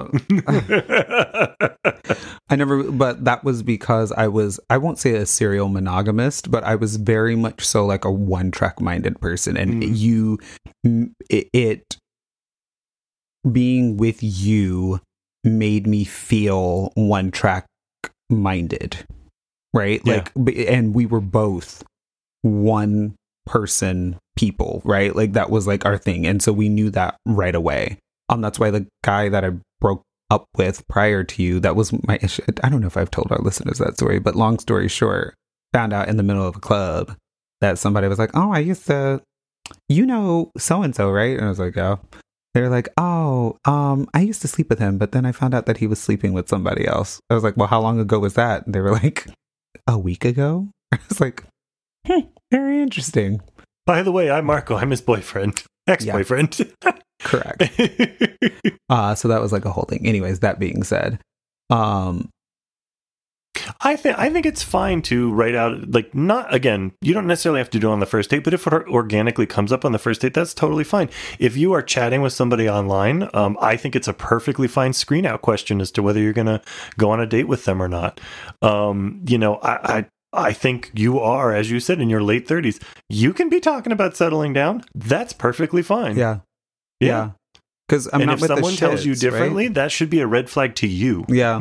you? I never, but that was because I was, I won't say a serial monogamist, but I was very much so like a one track minded person. And Mm. you, it, it, being with you made me feel one track minded, right? Yeah. Like, b- and we were both one person people, right? Like that was like our thing. And so we knew that right away. Um, that's why the guy that I broke up with prior to you, that was my issue. I don't know if I've told our listeners that story, but long story short, found out in the middle of a club that somebody was like, oh, I used to, you know, so-and-so, right? And I was like, oh. They're like, oh, um, I used to sleep with him, but then I found out that he was sleeping with somebody else. I was like, well, how long ago was that? And they were like, a week ago? I was like, hmm, very interesting. By the way, I'm Marco. I'm his boyfriend. Ex-boyfriend. Correct. uh, so that was like a whole thing. Anyways, that being said, um, I think I think it's fine to write out, like, not, again, you don't necessarily have to do it on the first date, but if it organically comes up on the first date, that's totally fine. If you are chatting with somebody online, um, I think it's a perfectly fine screen out question as to whether you're going to go on a date with them or not. Um, you know, I, I I think you are, as you said, in your late thirties. You can be talking about settling down. That's perfectly fine. Yeah. Yeah. Yeah. Because I'm and not if with someone the tells you shits, differently, right? that should be a red flag to you. Yeah.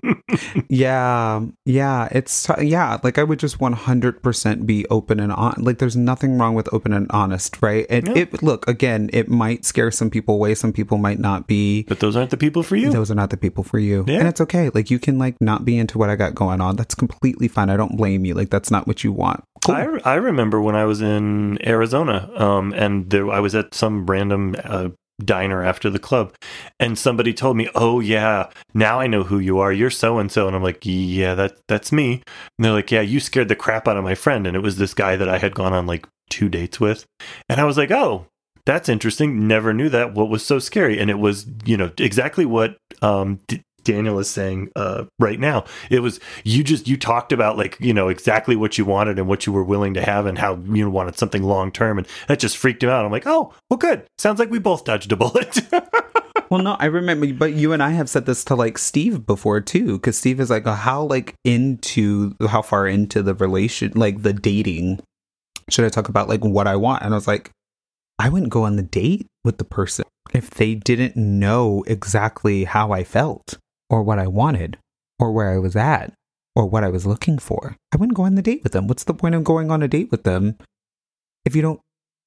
yeah. Yeah. It's, yeah. Like I would just one hundred percent be open and on. Like there's nothing wrong with open and honest, right? And Yeah. it, look, again, it might scare some people away. Some people might not be. But those aren't the people for you. Those are not the people for you. Yeah. And it's okay. Like you can like not be into what I got going on. That's completely fine. I don't blame you. Like that's not what you want. Cool. I, I remember when I was in Arizona, um, and there, I was at some random uh, diner after the club, and somebody told me, "Oh yeah, now I know who you are. You're so and so." And I'm like, "Yeah, that that's me." And they're like, "Yeah, you scared the crap out of my friend," and it was this guy that I had gone on like two dates with, and I was like, "Oh, that's interesting. Never knew that. What was so scary?" And it was, you know, exactly what um, D- Daniel is saying uh, right now. It was you just you talked about like, you know, exactly what you wanted and what you were willing to have and how you wanted something long term, and that just freaked him out. I'm like, oh, well, good. Sounds like we both dodged a bullet. Well, no, I remember, but you and I have said this to like Steve before too, because Steve is like, oh, how like into how far into the relation, like the dating, should I talk about like what I want? And I was like, I wouldn't go on the date with the person if they didn't know exactly how I felt or what I wanted or where I was at or what I was looking for. I wouldn't go on the date with them. What's the point of going on a date with them if you don't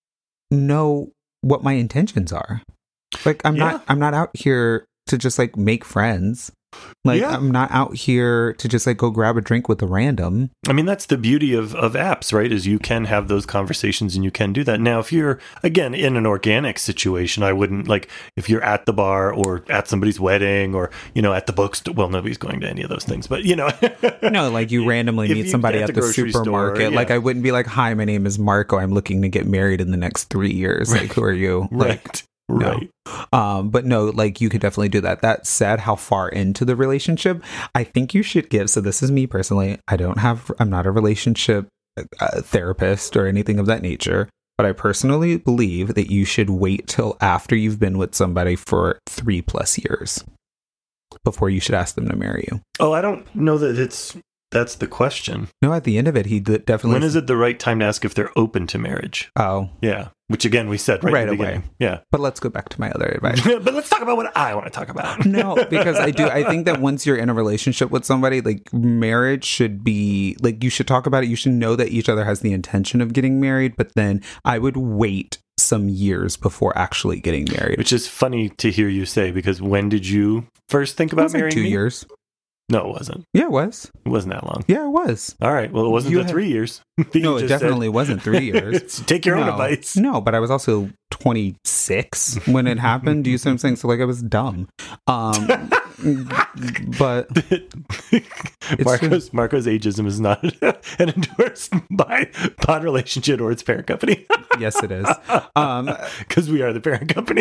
know what my intentions are? Like I'm Yeah. not I'm not out here to just like make friends. Like Yeah. I'm not out here to just like go grab a drink with a random. I mean, that's the beauty of, of apps, right? Is you can have those conversations and you can do that. Now, if you're, again, in an organic situation, I wouldn't, like, if you're at the bar or at somebody's wedding or, you know, at the bookstore. Well, nobody's going to any of those things, but, you know. No, like you randomly If meet you- somebody at at the the grocery store, supermarket. yeah. Like I wouldn't be like, hi, my name is Marco. I'm looking to get married in the next three years. Like, who are you? Like, Right. no. Right. Um, but no, like you could definitely do that. That said, how far into the relationship, I think you should give. So this is me personally. I don't have, I'm not a relationship uh, therapist or anything of that nature, but I personally believe that you should wait till after you've been with somebody for three plus years before you should ask them to marry you. Oh, I don't know that it's, that's the question. No, at the end of it, he d- definitely. When is it the right time to ask if they're open to marriage? Oh, Yeah. Which again, we said right, Right at the away. beginning. Yeah. but let's go back to my other advice. But let's talk about what I want to talk about. No, because I do. I think that once you're in a relationship with somebody, like marriage should be like you should talk about it. You should know that each other has the intention of getting married, but then I would wait some years before actually getting married. Which is funny to hear you say, because when did you first think It about was like marrying two me? years. No, it wasn't. Yeah, it was. It wasn't that long. Yeah, it was. All right. Well, it wasn't You the had- three years. You No, it just definitely said- wasn't three years. Take your own no, advice. No, but I was also twenty-six when it happened. Do you see what I'm saying? So like I was dumb. Um, but Marco's Marco's ageism is not an endorsed by Pod Relationship or its parent company. yes, it is. Um, Because we are the parent company.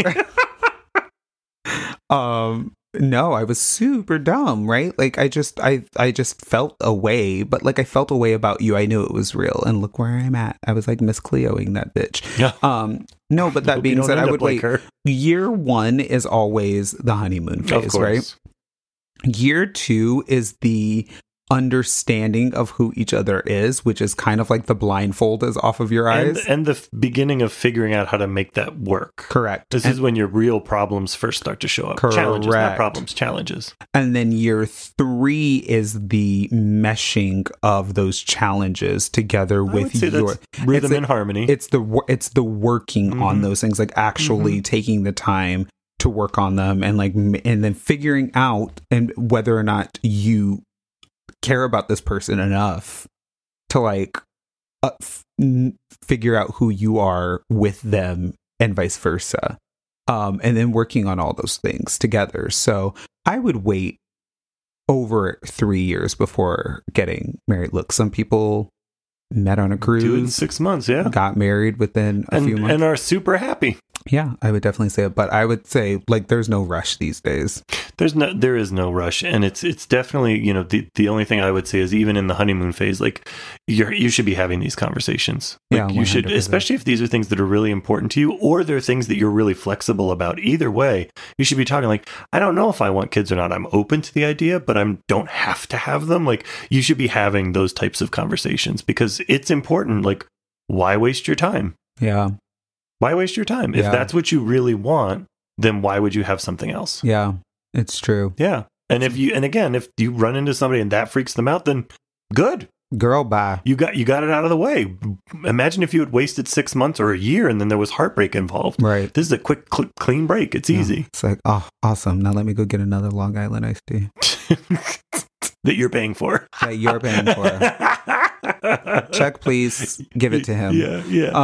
um no, I was super dumb, right? Like I just I I just felt a way, but like I felt a way about you. I knew it was real, and look where I'm at. I was like Miss Cleoing that bitch. Yeah. Um no, but that Hope you being don't said, end I up would like wait. her. Year one is always the honeymoon Of phase, right? course. Year two is the understanding of who each other is, which is kind of like the blindfold is off of your And, eyes. and the f- beginning of figuring out how to make that work. Correct. This and, is when your real problems first start to show up. Challenges, not Correct. problems, challenges. and then year three is the meshing of those challenges together I would with say your that's rhythm it's and harmony. it's the wo- it's the working on Mhm. those things, like actually taking the time to work on them, and like m- and then figuring out and whether or not you care about this person enough to like uh, f- n- figure out who you are with them and vice versa, um and then working on all those things together. So I would wait over three years before getting married. Look, some people met on a Do it in cruise, six months, yeah. got married within a And, few months. and are super happy. Yeah, I would definitely say it, but I would say like there's no rush these days. There's no, there is no rush, and it's it's definitely, you know, the the only thing I would say is even in the honeymoon phase, like you're you should be having these conversations. Like, Yeah, you should, one hundred percent. especially if these are things that are really important to you, or they're things that you're really flexible about. Either way, you should be talking like, I don't know if I want kids or not. I'm open to the idea, but I don't have to have them. Like, you should be having those types of conversations because it's important. Like, why waste your time? Yeah. Why waste your time? If Yeah. that's what you really want, then why would you have something else? Yeah. It's true. Yeah. And if you, and again, if you run into somebody and that freaks them out, then good. Girl, bye. You got, you got it out of the way. Imagine if you had wasted six months or a year and then there was heartbreak involved. Right. This is a quick, cl- clean break. It's Yeah. easy. It's like, oh, awesome. Now let me go get another Long Island iced tea that you're paying for. that you're paying for. Check, please. Give it to him. Yeah.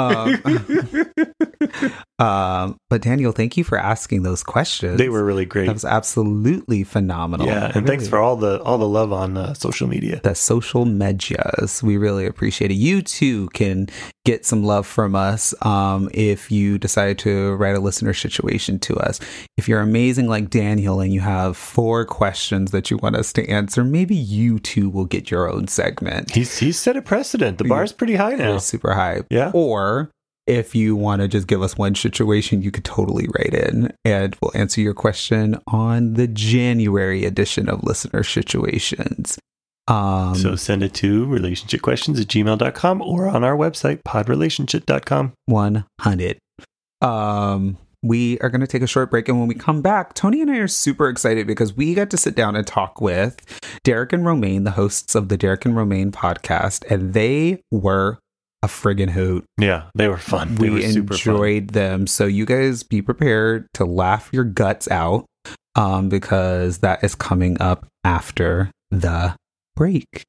Yeah. Um, um, but Daniel, thank you for asking those questions. They were really great. That was absolutely phenomenal. Yeah. And thanks Really. for all the, all the love on uh, social media. the social medias. We really appreciate it. You too can get some love from us um, if you decide to write a listener situation to us. If you're amazing like Daniel and you have four questions that you want us to answer, maybe you too will get your own segment. He's, he's set a precedent. The bar's pretty high now. We're super high. Yeah. Or if you want to just give us one situation, you could totally write in and we'll answer your question on the January edition of Listener Situations. Um, So send it to relationshipquestions at gmail dot com or on our website, pod relationship dot com. one hundred. Um, we are going to take a short break. And when we come back, Tony and I are super excited because we got to sit down and talk with Derek and Romaine, the hosts of the Derek and Romaine podcast. And they were a friggin' hoot. Yeah, they were fun. They We were super fun. enjoyed them. So you guys be prepared to laugh your guts out um, because that is coming up after the break.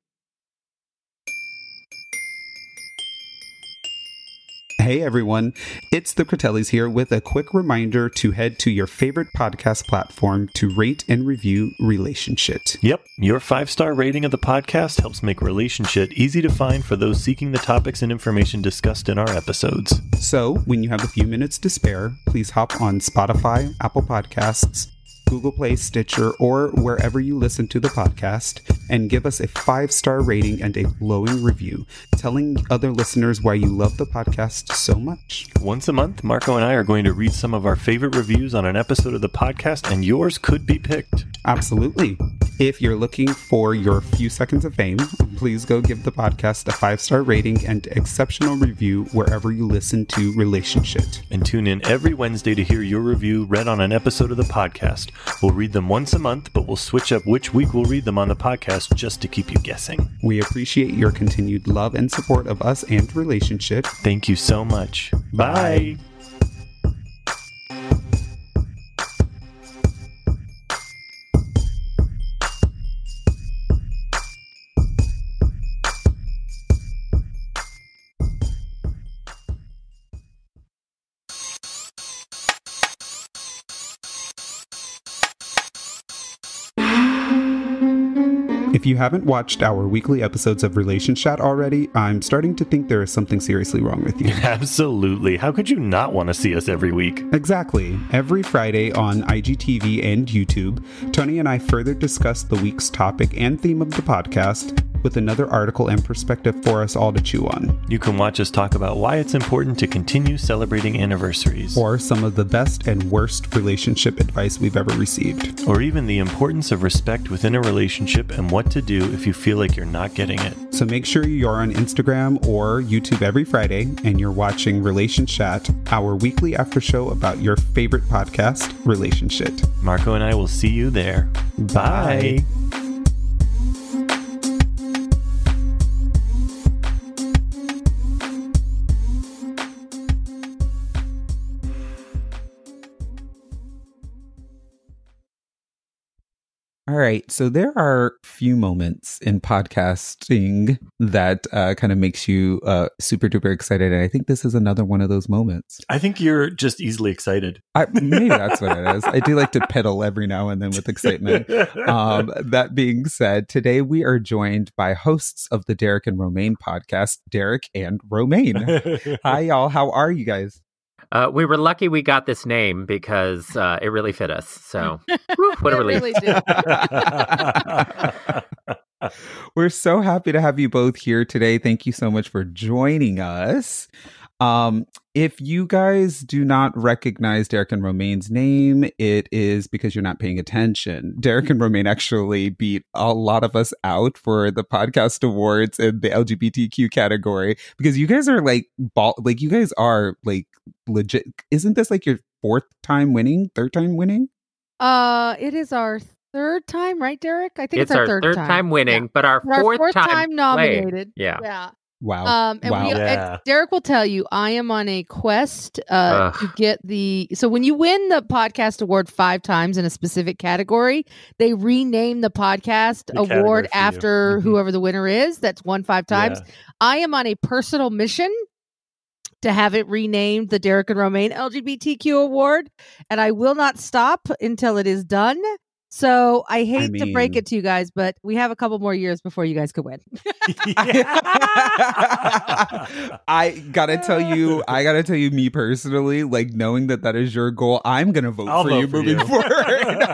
Hey everyone, it's the Critellis here with a quick reminder to head to your favorite podcast platform to rate and review Relationship. Yep, your five-star rating of the podcast helps make Relationship easy to find for those seeking the topics and information discussed in our episodes. So, when you have a few minutes to spare, please hop on Spotify, Apple Podcasts, Google Play, Stitcher, or wherever you listen to the podcast, and give us a five-star rating and a glowing review, telling other listeners why you love the podcast so much. Once a month, Marco and I are going to read some of our favorite reviews on an episode of the podcast, and yours could be picked. Absolutely. If you're looking for your few seconds of fame, please go give the podcast a five-star rating and exceptional review wherever you listen to Relationship. And tune in every Wednesday to hear your review read on an episode of the podcast. We'll read them once a month, but we'll switch up which week we'll read them on the podcast just to keep you guessing. We appreciate your continued love and support of us and Relationship. Thank you so much. Bye. If you haven't watched our weekly episodes of Relation Chat already, I'm starting to think there is something seriously wrong with you. Absolutely. How could you not want to see us every week? Exactly. Every Friday on I G T V and YouTube, Tony and I further discuss the week's topic and theme of the podcast with another article and perspective for us all to chew on. You can watch us talk about why it's important to continue celebrating anniversaries, Or some of the best and worst relationship advice we've ever received. or even the importance of respect within a relationship and what to do if you feel like you're not getting it. So make sure you're on Instagram or YouTube every Friday and you're watching Relation Chat, our weekly after show about your favorite podcast, Relationship. Marco and I will see you there. Bye. Bye. All right, so there are few moments in podcasting that uh, kind of makes you uh, super duper excited, and I think this is another one of those moments. I think you're just easily excited. I, maybe that's what it is. I do like to pedal every now and then with excitement. Um, that being said, today we are joined by hosts of the Derek and Romaine podcast, Derek and Romaine. Hi, y'all. How are you guys? Uh, we were lucky we got this name because uh, it really fit us. So, whew, what a relief. Really did. We're so happy to have you both here today. Thank you so much for joining us. Um, if you guys do not recognize Derek and Romaine's name, it is because you're not paying attention. Derek and Romaine actually beat a lot of us out for the podcast awards in the L G B T Q category because you guys are like, ball, like you guys are like legit. Isn't this like your fourth time winning, third time winning? Uh, it is our third time, right, Derek? I think It's, it's, our, our third, third time, time winning, Yeah. but our But our fourth, fourth time, time playing. nominated. Yeah. Yeah. Wow. Um, and wow. we, Yeah. and Derek will tell you, I am on a quest uh, Ugh. to get the. So when you win the podcast award five times in a specific category, they rename the podcast The category award for you. after Mhm. whoever the winner is. That's won five times. Yeah. I am on a personal mission to have it renamed the Derek and Romaine L G B T Q Award, and I will not stop until it is done. So I hate I to break mean- it to you guys, but we have a couple more years before you guys could win. I gotta tell you, I gotta tell you, me personally, like knowing that that is your goal, I'm gonna vote I'll for vote you for moving you. forward.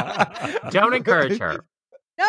Don't encourage her. No,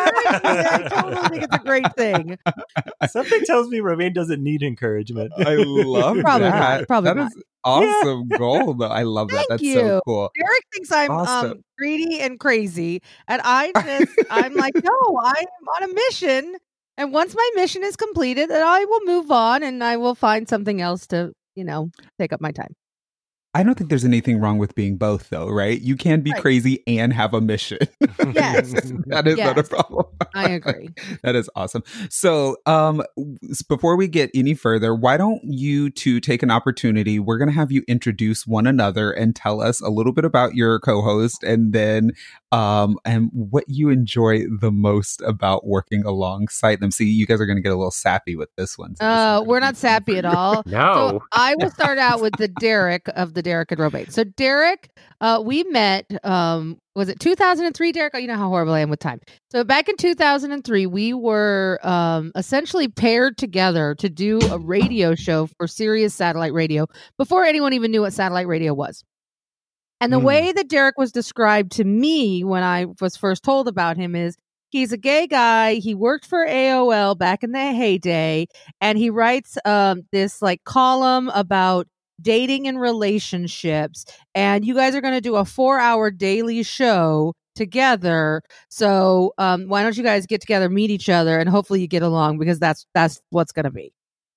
I totally think it's a great thing. Something tells me Romaine doesn't need encouragement. I love Probably that. not, probably That not. is awesome goal, though. I love that. Thank That's you. so cool. Derek thinks I'm Awesome. um, greedy and crazy, and I just I'm like, no, I'm on a mission, and once my mission is completed, then I will move on, and I will find something else to, you know, take up my time. I don't think there's anything wrong with being both, though, right? You can be Right. crazy and have a mission. Yes. That is not a Yes. problem. I agree. That is awesome. So, um, s- before we get any further, why don't you two take an opportunity? We're going to have you introduce one another and tell us a little bit about your co-host, and then, um, and what you enjoy the most about working alongside them. See, you guys are going to get a little sappy with this one. so this Uh, is we're gonna not be fun sappy for at you. all. No. So I will start out with the Derek of the Derek and Romaine. So Derek, uh, we met. Um, was it two thousand three, Derek? Oh, you know how horrible I am with time. So back in two thousand three, we were um, essentially paired together to do a radio show for Sirius Satellite Radio before anyone even knew what satellite radio was. And the Mm. way that Derek was described to me when I was first told about him is he's a gay guy. He worked for A O L back in the heyday, and he writes um, this like column about dating and relationships. And you guys are going to do a four-hour daily show together. So um, why don't you guys get together, meet each other, and hopefully you get along, because that's that's what's going to be.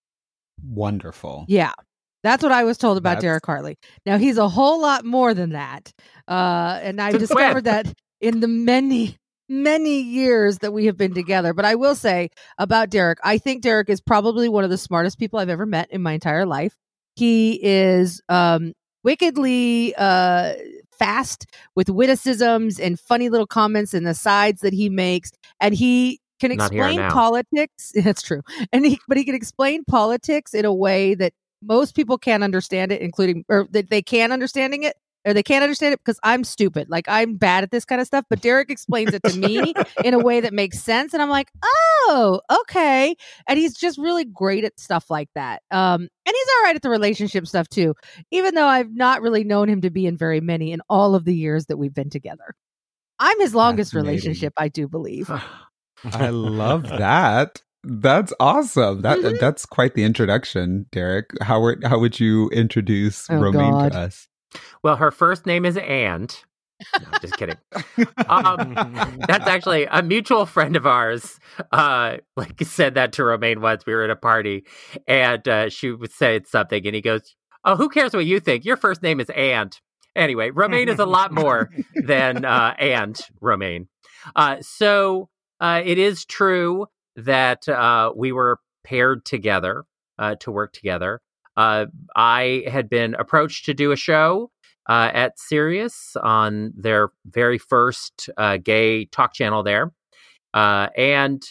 Wonderful. Yeah. That's what I was told about That's- Derek Hartley. Now he's a whole lot more than that. Uh, and I Since discovered when? that in the many, many years that we have been together. But I will say about Derek, I think Derek is probably one of the smartest people I've ever met in my entire life. He is um, wickedly uh, fast with witticisms and funny little comments and asides that he makes. And he can Not here explain now. politics. That's true. And he, but he can explain politics in a way that most people can't understand it, including, or that they can understanding it, or they can't understand it because I'm stupid. Like, I'm bad at this kind of stuff, but Derek explains it to me in a way that makes sense. And I'm like, oh, okay. And he's just really great at stuff like that. Um, and he's all right at the relationship stuff too, even though I've not really known him to be in very many in all of the years that we've been together. I'm his longest Fascinating. relationship, I do believe. I love that. That's awesome. That Mhm. that's quite the introduction, Derek. How would how would you introduce Oh, Romaine God. to us? Well, her first name is And. No, just kidding. Um, that's actually a mutual friend of ours. Uh, like said that to Romaine once. We were at a party, and uh, she would say something, and he goes, "Oh, who cares what you think? Your first name is And." Anyway, Romaine is a lot more than uh, And Romaine. Uh, so uh, it is true that uh, we were paired together uh, to work together. Uh, I had been approached to do a show uh, at Sirius on their very first uh, gay talk channel there. Uh, and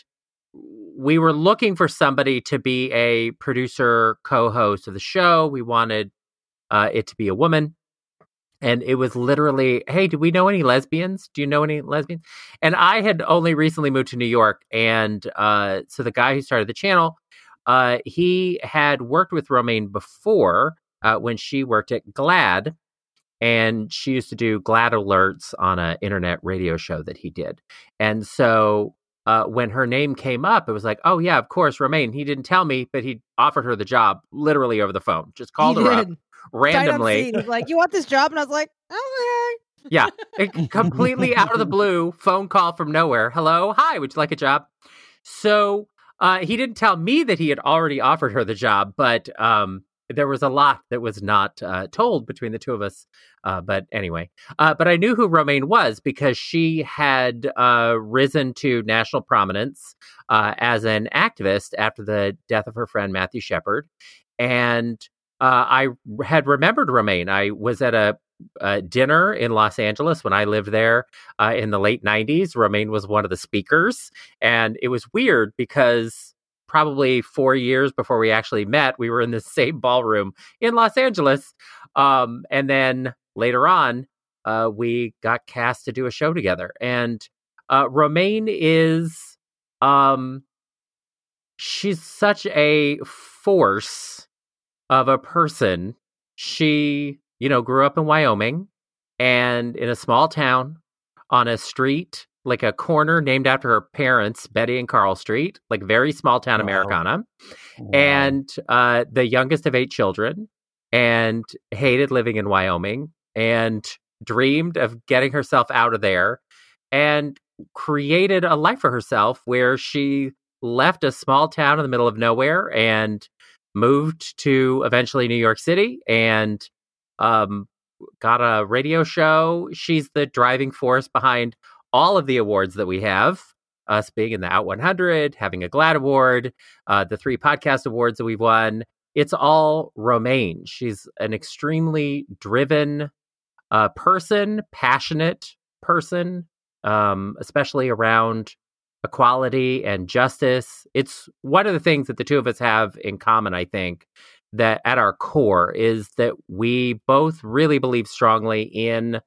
we were looking for somebody to be a producer, co-host of the show. We wanted uh, it to be a woman. And it was literally, hey, do we know any lesbians? Do you know any lesbians? And I had only recently moved to New York. And uh, so the guy who started the channel, uh, he had worked with Romaine before uh, when she worked at GLAAD, and she used to do GLAAD alerts on an internet radio show that he did. And so uh, when her name came up, it was like, oh, yeah, of course, Romaine. He didn't tell me, but he offered her the job literally over the phone. Just called He her up did. randomly. He's like, you want this job? And I was like, okay. Yeah, it, completely out of the blue, phone call from nowhere. Hello, hi, would you like a job? So uh, he didn't tell me that he had already offered her the job, but um, there was a lot that was not uh, told between the two of us. Uh, but anyway, uh, but I knew who Romaine was because she had uh, risen to national prominence uh, as an activist after the death of her friend Matthew Shepard. And uh, I had remembered Romaine. I was at a Uh, dinner in Los Angeles when I lived there uh, in the late nineties. Romaine was one of the speakers, and it was weird because probably four years before we actually met, we were in the same ballroom in Los Angeles, um, and then later on, uh, we got cast to do a show together. And uh, Romaine is, um, she's such a force of a person. She you know, grew up in Wyoming and in a small town on a street, like a corner named after her parents, Betty and Carl Street, like very small town Wow. Americana. Wow. And uh, the youngest of eight children, and hated living in Wyoming and dreamed of getting herself out of there and created a life for herself where she left a small town in the middle of nowhere and moved to eventually New York City and Um, got a radio show. She's the driving force behind all of the awards that we have, us being in the Out one hundred, having a GLAAD award, uh, the three podcast awards that we've won. It's all Romaine. She's an extremely driven uh, person, passionate person, um, especially around equality and justice. It's one of the things that the two of us have in common, I think, that at our core is that we both really believe strongly in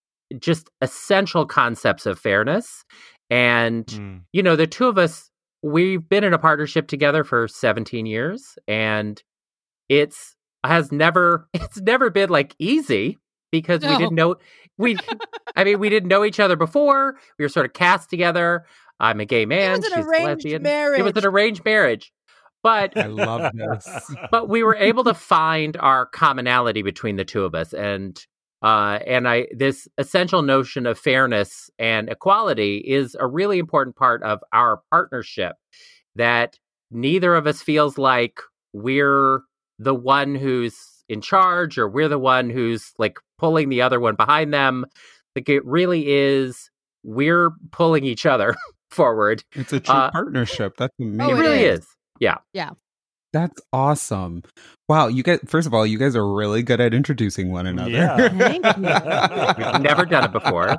just essential concepts of fairness. And, mm. you know, the two of us, we've been in a partnership together for seventeen years, and it's has never, it's never been like easy because no. we didn't know, we, I mean, we didn't know each other before. We were sort of cast together. I'm a gay man. It was an She's arranged lesbian. marriage. It was an arranged marriage. But I love this. But we were able to find our commonality between the two of us, and uh, and I this essential notion of fairness and equality is a really important part of our partnership. That neither of us feels like we're the one who's in charge, or we're the one who's like pulling the other one behind them. Like it really is, we're pulling each other forward. It's a true uh, partnership. That's amazing. It really is. Yeah. Yeah. That's awesome. Wow. You guys, first of all, you guys are really good at introducing one another. Yeah. Thank you. We've never done it before.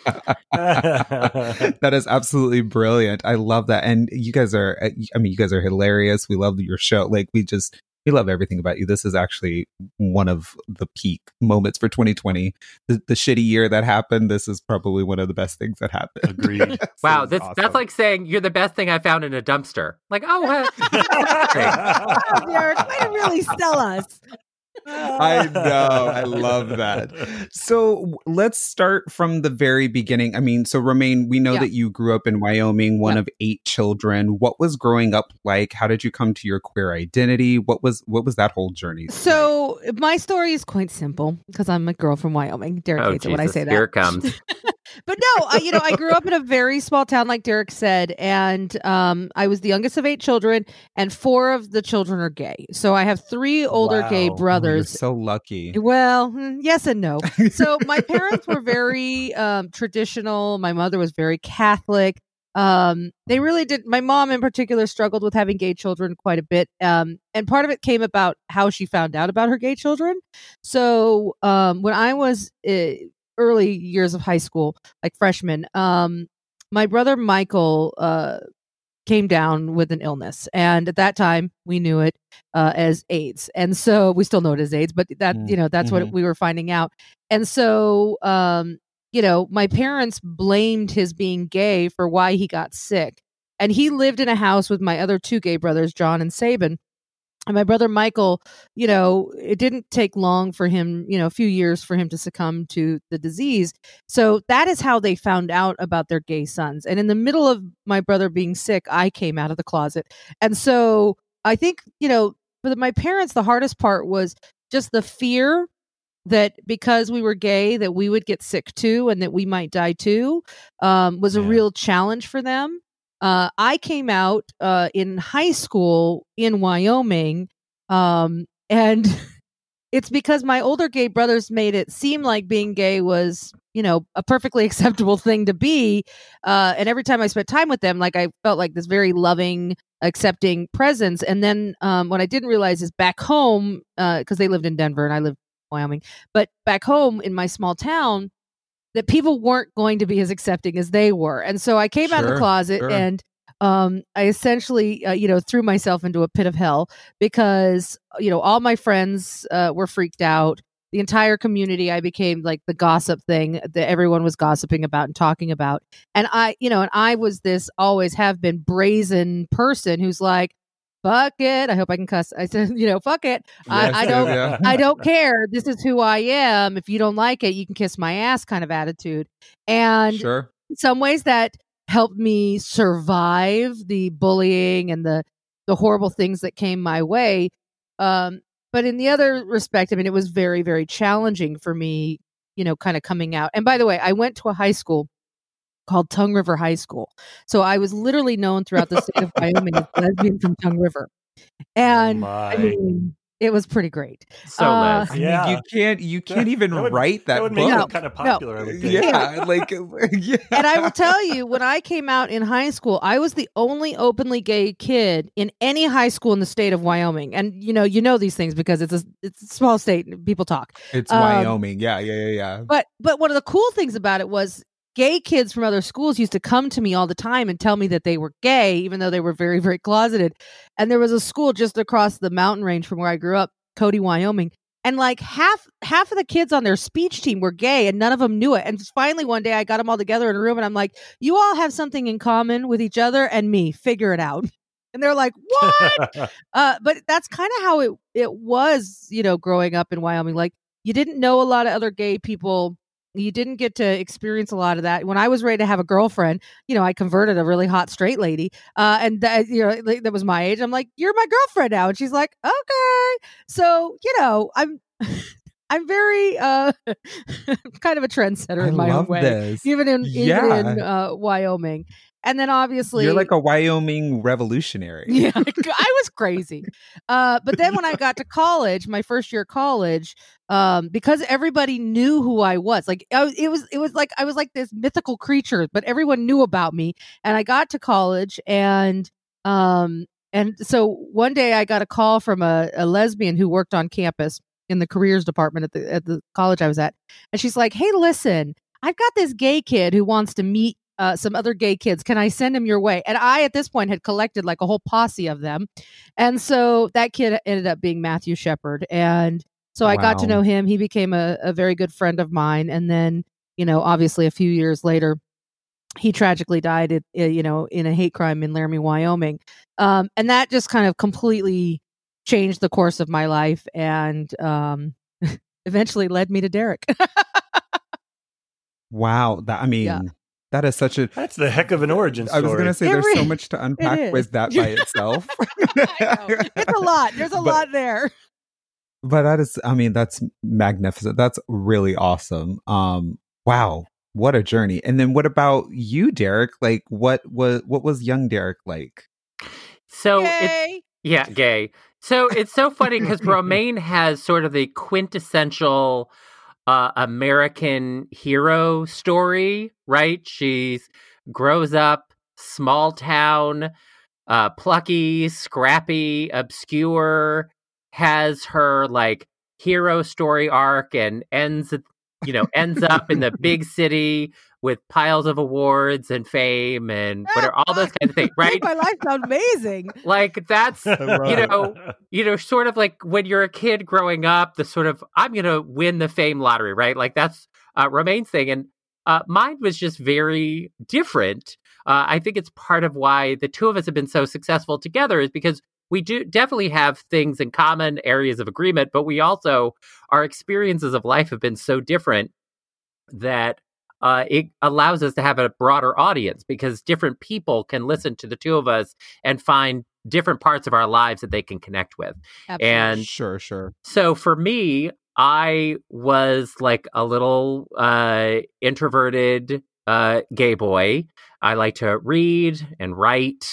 That is absolutely brilliant. I love that. And you guys are, I mean, you guys are hilarious. We love your show. Like, we just, we love everything about you. This is actually one of the peak moments for twenty twenty. The, the shitty year that happened, this is probably one of the best things that happened. Agreed. So wow, that's awesome. That's like saying you're the best thing I found in a dumpster. Like, oh, uh, oh, Derek, way to really sell us. I know. I love that. So let's start from the very beginning. I mean, so Romaine, we know yeah. that you grew up in Wyoming, one yeah. of eight children. What was growing up like? How did you come to your queer identity? What was what was that whole journey? So like? My story is quite simple because I'm a girl from Wyoming. Derek oh, hates Jesus, it when I say that. Here it comes. But no, I, you know, I grew up in a very small town, like Derek said, and um, I was the youngest of eight children, and four of the children are gay. So I have three older wow. gay brothers. Oh, you're so lucky. Well, yes and no. So my parents were very um, traditional. My mother was very Catholic. Um, they really did. My mom in particular struggled with having gay children quite a bit. Um, and part of it came about how she found out about her gay children. So um, when I was uh, early years of high school, like freshman, um, my brother Michael uh, came down with an illness. And at that time, we knew it uh, as AIDS. And so we still know it as AIDS, but that, mm, you know, that's mm-hmm. what we were finding out. And so, um, you know, my parents blamed his being gay for why he got sick. And he lived in a house with my other two gay brothers, John and Sabin. And my brother Michael, you know, it didn't take long for him, you know, a few years for him to succumb to the disease. So that is how they found out about their gay sons. And in the middle of my brother being sick, I came out of the closet. And so I think, you know, for the, my parents, the hardest part was just the fear that because we were gay, that we would get sick too and that we might die too, um, was a Yeah. real challenge for them. Uh, I came out uh, in high school in Wyoming, um, and it's because my older gay brothers made it seem like being gay was, you know, a perfectly acceptable thing to be. Uh, and every time I spent time with them, like I felt like this very loving, accepting presence. And then um, what I didn't realize is back home, because uh, they lived in Denver and I lived in Wyoming, but back home in my small town, that people weren't going to be as accepting as they were. And so I came out of the Sure, closet sure. and um, I essentially, uh, you know, threw myself into a pit of hell because, you know, all my friends uh, were freaked out. The entire community, I became like the gossip thing that everyone was gossiping about and talking about. And I, you know, and I was this always have been brazen person who's like, fuck it. I hope I can cuss. I said, you know, fuck it. I, Yes, I don't, yeah. I don't care. This is who I am. If you don't like it, you can kiss my ass kind of attitude. And Sure. in some ways that helped me survive the bullying and the, the horrible things that came my way. Um, but in the other respect, I mean, it was very, very challenging for me, you know, kind of coming out. And by the way, I went to a high school called Tongue River High School. So I was literally known throughout the state of Wyoming as lesbian from Tongue River. And Oh I my. mean, it was pretty great. So Uh, Les. I mean, Yeah. you can't you can't even That would- write that, That would book. make No, it kind of no. popular, I would think. Yeah, like yeah. And I will tell you, when I came out in high school, I was the only openly gay kid in any high school in the state of Wyoming. And you know, you know these things because it's a it's a small state. And people talk. It's Um, Wyoming. Yeah, yeah, yeah, yeah. But but one of the cool things about it was gay kids from other schools used to come to me all the time and tell me that they were gay, even though they were very, very closeted. And there was a school just across the mountain range from where I grew up, Cody, Wyoming. And like half half of the kids on their speech team were gay and none of them knew it. And finally one day I got them all together in a room and I'm like, you all have something in common with each other and me. Figure it out. And they're like, what? uh, but that's kind of how it, it was, you know, growing up in Wyoming. Like you didn't know a lot of other gay people. You didn't get to experience a lot of that. When I was ready to have a girlfriend, you know, I converted a really hot straight lady, uh, and that, you know, like, that was my age. I'm like, "You're my girlfriend now," and she's like, "Okay." So, you know, I'm, I'm very uh, kind of a trendsetter I in my love own way, this. even in Yeah. even in uh, Wyoming, and then obviously You're like a Wyoming revolutionary. yeah, I was crazy. Uh, but then when I got to college, my first year of college, um, because everybody knew who I was, like I, was- it was, it was like I was like this mythical creature, but everyone knew about me. And I got to college, and um, and so one day I got a call from a, a lesbian who worked on campus in the careers department at the at the college I was at, and she's like, "Hey, listen, I've got this gay kid who wants to meet uh, some other gay kids. Can I send him your way?" And I, at this point, had collected like a whole posse of them. And so that kid ended up being Matthew Shepard. And so I got to Wow. know him. He became a, a very good friend of mine. And then, you know, obviously a few years later, he tragically died, at, uh, you know, in a hate crime in Laramie, Wyoming. Um, and that just kind of completely changed the course of my life and um, eventually led me to Derek. Wow. That I mean, Yeah. that is such a That's the heck of an origin I story. was going to say It there's so re- much to unpack is. with that by itself. I know. It's a lot. There's a But- lot there. But that is, I mean, that's magnificent. That's really awesome. Um, wow, what a journey. And then what about you, Derek? Like, what was what was young Derek like? So it's Yay. yeah, gay. So it's so funny because Romaine has sort of the quintessential uh, American hero story, right? She's grows up small town, uh, plucky, scrappy, obscure, has her like hero story arc and ends, you know, ends up in the big city with piles of awards and fame and whatever, all those kinds of things, right? Make my life sound amazing. Like that's you Right. know, you know, sort of like when you're a kid growing up, the sort of I'm gonna win the fame lottery, right? Like that's uh, Romaine's thing, and uh, mine was just very different. Uh, I think it's part of why the two of us have been so successful together is because we do definitely have things in common, areas of agreement, but we also, our experiences of life have been so different that uh, it allows us to have a broader audience because different people can listen to the two of us and find different parts of our lives that they can connect with. Absolutely. And Sure, sure. so for me, I was like a little uh, introverted uh, gay boy. I like to read and write.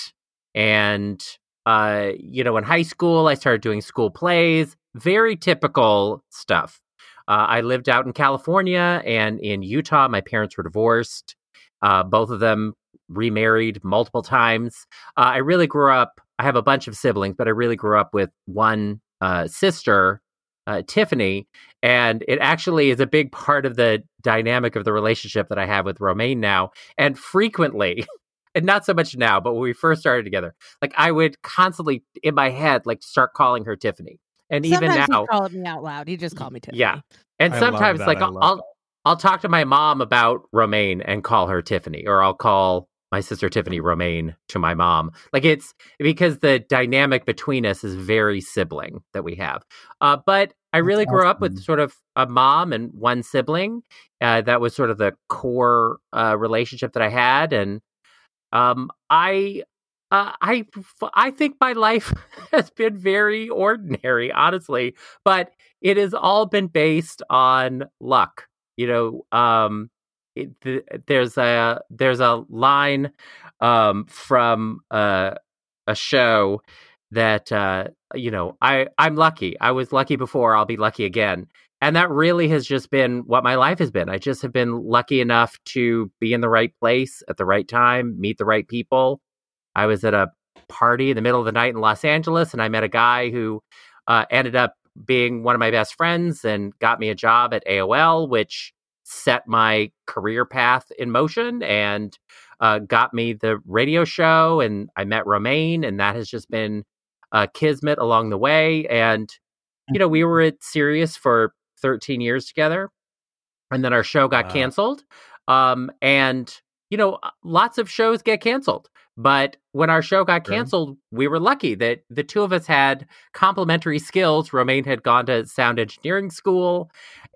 And, uh, you know, in high school, I started doing school plays, very typical stuff. Uh, I lived out in California and in Utah. My parents were divorced. Uh, both of them remarried multiple times. Uh, I really grew up, I have a bunch of siblings, but I really grew up with one uh, sister, uh, Tiffany. And it actually is a big part of the dynamic of the relationship that I have with Romaine now. And frequently, and not so much now, but when we first started together, like I would constantly in my head, like start calling her Tiffany. And Sometimes even now, he called me out loud. He just called me Tiffany. yeah. And I sometimes love like that. I I'll, love I'll, I'll talk to my mom about Romaine and call her Tiffany, or I'll call my sister Tiffany Romaine to my mom. Like it's because the dynamic between us is very sibling that we have. Uh, but I really grew up with awesome. sort of a mom and one sibling. Uh, that was sort of the core uh, relationship that I had. And um, I, uh, I, I think my life has been very ordinary, honestly, but it has all been based on luck. You know, um, it, th- there's a there's a line um, from uh, a show that uh, you know I I'm lucky. I was lucky before. I'll be lucky again. And that really has just been what my life has been. I just have been lucky enough to be in the right place at the right time, meet the right people. I was at a party in the middle of the night in Los Angeles, and I met a guy who uh, ended up being one of my best friends and got me a job at A O L, which set my career path in motion and uh, got me the radio show. And I met Romaine, and that has just been a kismet along the way. And, you know, we were at Sirius for thirteen years together, and then our show got Wow. canceled. Um, and, you know, lots of shows get canceled. But when our show got Sure. canceled, we were lucky that the two of us had complementary skills. Romaine had gone to sound engineering school,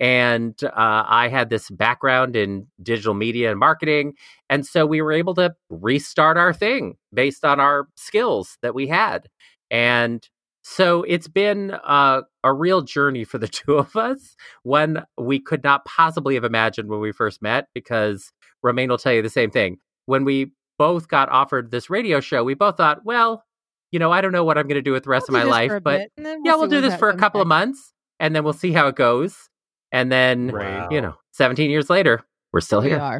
and uh, I had this background in digital media and marketing. And so we were able to restart our thing based on our skills that we had. And so it's been uh, a real journey for the two of us, one we could not possibly have imagined when we first met, because Romaine will tell you the same thing. When we both got offered this radio show, we both thought, well, you know, I don't know what I'm going to do with the rest We'll of do my this for life, a but bit, and then yeah, see we'll do where this that for a comes couple of back. months, and then we'll see how it goes. And then, Wow. you know, seventeen years later, we're still We here. are.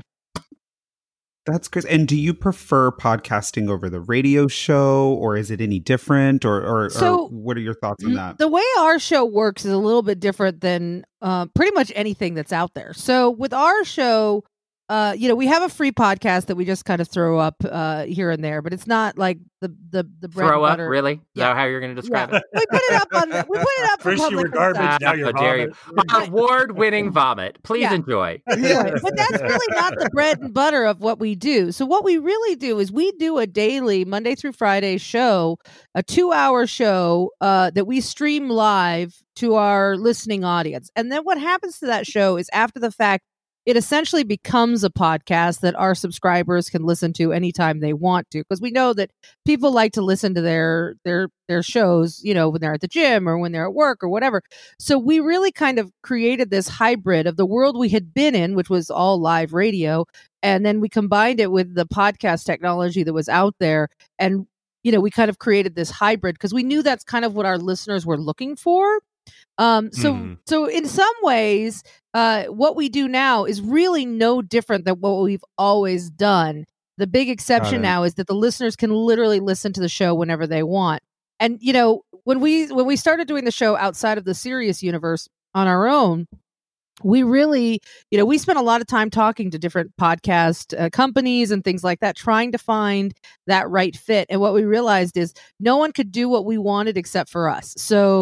That's great. And do you prefer podcasting over the radio show, or is it any different, or or, So, or what are your thoughts on that? The way our show works is a little bit different than uh, pretty much anything that's out there. So with our show, uh, you know, we have a free podcast that we just kind of throw up uh, here and there, but it's not like the the the bread Throw and up, butter. really? Is Yeah. that how you're going to describe Yeah. it? We put it up on the, we put it up for First you public were garbage, consumption. now you're How dare you. vomit. Award-winning vomit. Please Yeah. enjoy. Anyway, but that's really not the bread and butter of what we do. So what we really do is we do a daily Monday through Friday show, a two-hour show uh, that we stream live to our listening audience. And then what happens to that show is after the fact, it essentially becomes a podcast that our subscribers can listen to anytime they want to, because we know that people like to listen to their their their shows, you know, when they're at the gym or when they're at work or whatever. So we really kind of created this hybrid of the world we had been in, which was all live radio, and then we combined it with the podcast technology that was out there. And, you know, we kind of created this hybrid because we knew that's kind of what our listeners were looking for. Um, so, Mhm. so in some ways, uh, what we do now is really no different than what we've always done. The big exception it. now is that the listeners can literally listen to the show whenever they want. And, you know, when we, when we started doing the show outside of the Sirius universe on our own, we really, you know, we spent a lot of time talking to different podcast uh, companies and things like that, trying to find that right fit. And what we realized is no one could do what we wanted except for us. So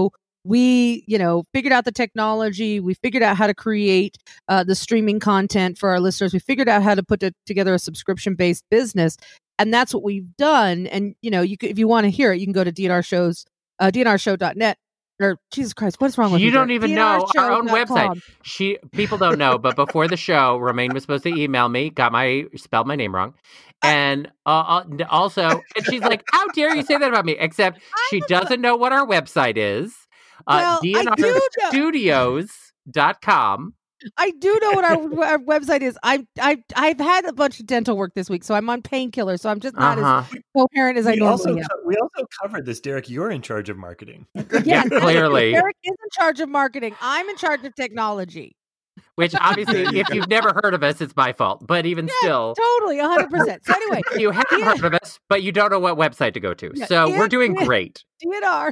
we, you know, figured out the technology. We figured out how to create uh, the streaming content for our listeners. We figured out how to put it together a subscription-based business. And that's what we've done. And, you know, you could, if you want to hear it, you can go to D N R shows, uh, D N R show dot net. Or Jesus Christ, what's wrong with you? You don't even know our own D N R show dot com. website. She people don't know, but before the show, Romaine was supposed to email me, got my spelled my name wrong, and uh, also, and she's like, "How dare you say that about me?" Except she doesn't know what our website is. Uh, Well, D N R studios dot com. I do know what our, our website is. I I I've had a bunch of dental work this week, so I'm on painkillers, so I'm just not uh-huh. as coherent as I we normally also am. co- we also covered this, Derek. You're in charge of marketing. Yeah, clearly. Eric is in charge of marketing. I'm in charge of technology. Which obviously, if you've never heard of us, it's my fault. But even Yeah, still, totally, one hundred percent. So anyway, you have Yeah. heard of us, but you don't know what website to go to. Yeah, So yeah, we're doing yeah. great. D N R.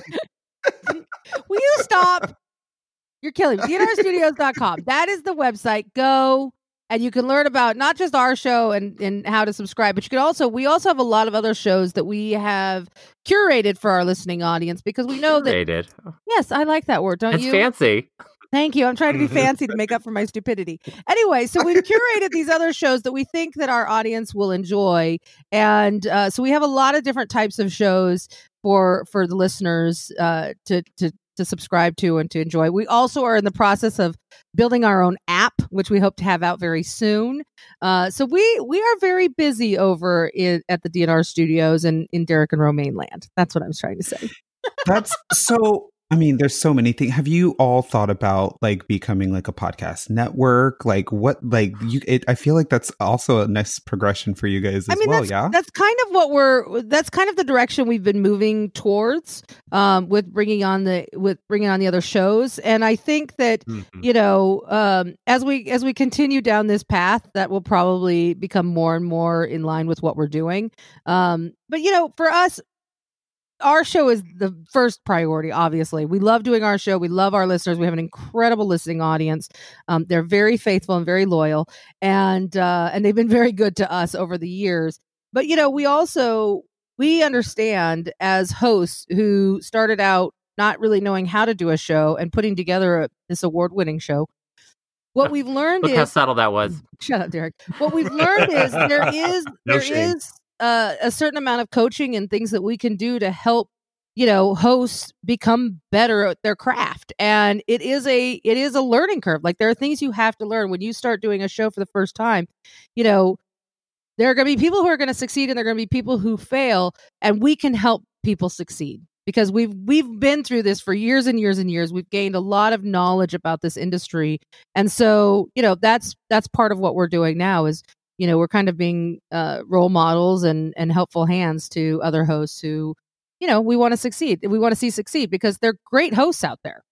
Will you stop? You're killing me. D N R studios dot com. That is the website. Go and you can learn about not just our show and, and how to subscribe, but you can also, we also have a lot of other shows that we have curated for our listening audience because we know that. Curated. Yes, I like that word. Don't It's you? fancy. Thank you. I'm trying to be fancy to make up for my stupidity. Anyway, so we've curated these other shows that we think that our audience will enjoy. And uh, so we have a lot of different types of shows for for the listeners uh, to to to subscribe to and to enjoy. We also are in the process of building our own app, which we hope to have out very soon. Uh, so we we are very busy over in, at the D N R studios and in Derek and Romaine land. That's what I was trying to say. That's so. I mean, there's so many things. Have you all thought about like becoming like a podcast network? Like what, like you, it, I feel like that's also a nice progression for you guys as I mean, well. that's, Yeah. that's kind of what we're, that's kind of the direction we've been moving towards, um, with bringing on the, with bringing on the other shows. And I think that, Mhm. you know, um, as we, as we continue down this path, that will probably become more and more in line with what we're doing. Um, but you know, for us, our show is the first priority, obviously. We love doing our show. We love our listeners. We have an incredible listening audience. Um, they're very faithful and very loyal. And uh, and they've been very good to us over the years. But, you know, we also, we understand as hosts who started out not really knowing how to do a show and putting together a, this award-winning show, what we've learned Look is... how subtle that was. Shut up, Derek. What we've learned is there is No there shame. is uh, a certain amount of coaching and things that we can do to help, you know, hosts become better at their craft. And it is a it is a learning curve. Like there are things you have to learn when you start doing a show for the first time. You know, there are going to be people who are going to succeed and there are going to be people who fail, and we can help people succeed. Because we've we've been through this for years and years and years. We've gained a lot of knowledge about this industry, and so you know that's that's part of what we're doing now. Is you know we're kind of being uh, role models and and helpful hands to other hosts who you know we want to succeed. We want to see succeed because they're great hosts out there.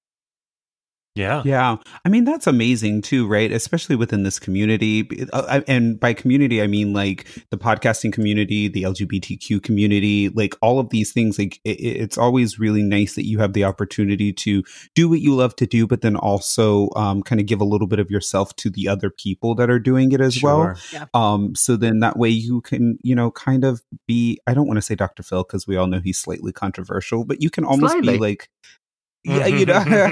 Yeah. Yeah. I mean, that's amazing too, right? Especially within this community. Uh, And by community, I mean like the podcasting community, the L G B T Q community, like all of these things. Like it, it's always really nice that you have the opportunity to do what you love to do, but then also um, kind of give a little bit of yourself to the other people that are doing it as Sure. well. Yeah. Um, so then that way you can, you know, kind of be, I don't want to say Doctor Phil because we all know he's slightly controversial, but you can almost Slightly. be like, yeah, you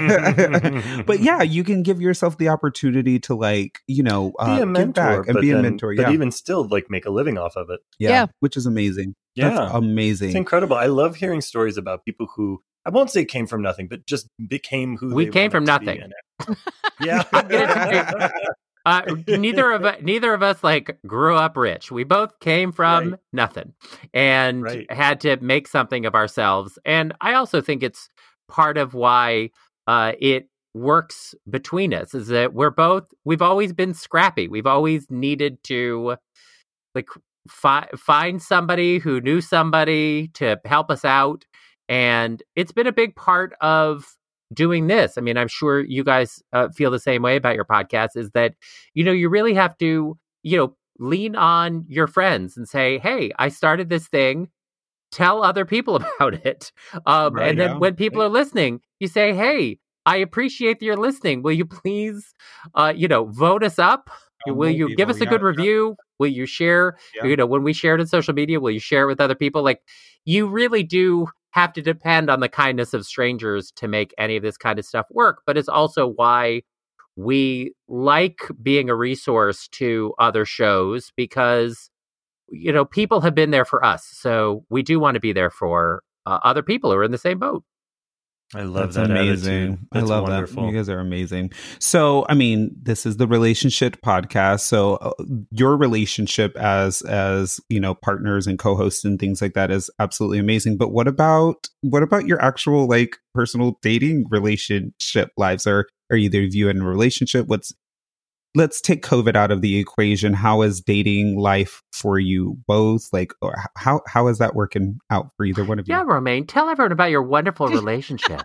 know, but yeah, you can give yourself the opportunity to like, you know, uh, Be a give mentor, back and but be a then- mentor. but Yeah. even still, like make a living off of it. yeah. Yeah. Which is amazing. Yeah. That's amazing. It's incredible. I love hearing stories about people who I won't say came from nothing, but just became who We they came from wanted to be nothing. in it. Yeah. I'm gonna Uh, neither of us, neither of us like grew up rich. We both came from Right. nothing and Right. had to make something of ourselves. And I also think it's part of why uh, it works between us is that we're both, we've always been scrappy. We've always needed to like fi- find somebody who knew somebody to help us out. And it's been a big part of doing this. I mean, I'm sure you guys uh, feel the same way about your podcast is that, you know, you really have to, you know, lean on your friends and say, hey, I started this thing. Tell other people about it. Um, Right, and then yeah. when people are listening, you say, hey, I appreciate that you're listening. Will you please, uh, you know, vote us up? Um, Will more you give people, us a yeah, good yeah. review? Will you share, Yeah. you know, when we share it on social media, will you share it with other people? Like you really do have to depend on the kindness of strangers to make any of this kind of stuff work. But it's also why we like being a resource to other shows, because, you know, people have been there for us. So we do want to be there for uh, other people who are in the same boat. I love That's that amazing. attitude. That's I love wonderful. that. You guys are amazing. So, I mean, this is the relationship podcast. So, uh, your relationship as as you know, partners and co-hosts and things like that is absolutely amazing. But what about what about your actual like personal dating relationship lives? Are are either of you in a relationship? What's Let's take COVID out of the equation. How is dating life for you both? Like, or how how is that working out for either one of you? Yeah, Romaine, tell everyone about your wonderful relationship.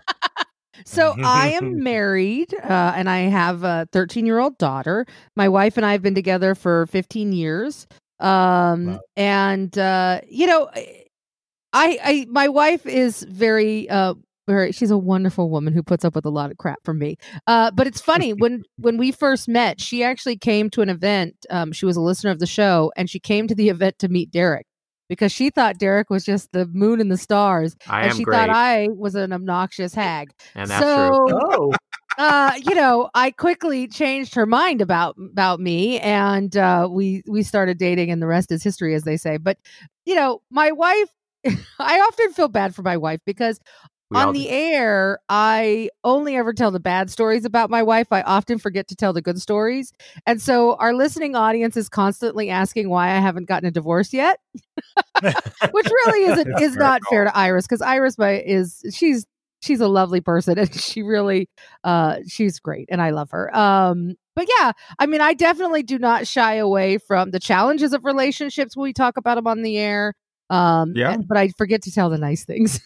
So I am married, uh, and I have a thirteen-year-old daughter. My wife and I have been together for fifteen years. Um, Wow. And, uh, you know, I, I, my wife is very, uh, very, she's a wonderful woman who puts up with a lot of crap from me. Uh, but it's funny, when, when we first met, she actually came to an event. Um, she was a listener of the show, and she came to the event to meet Derek, because she thought Derek was just the moon and the stars. I and am she great. thought I was an obnoxious hag. And that's so, true. Oh, uh, you know, I quickly changed her mind about about me, and uh, we we started dating, and the rest is history, as they say. But you know, my wife, I often feel bad for my wife, because We all on do. the air, I only ever tell the bad stories about my wife. I often forget to tell the good stories. And so our listening audience is constantly asking why I haven't gotten a divorce yet, which really isn't, That's is fair not call. fair to Iris, because Iris my, is, she's, she's a lovely person, and she really, uh, she's great, and I love her. Um, but yeah, I mean, I definitely do not shy away from the challenges of relationships when we talk about them on the air. Um, Yeah. But I forget to tell the nice things.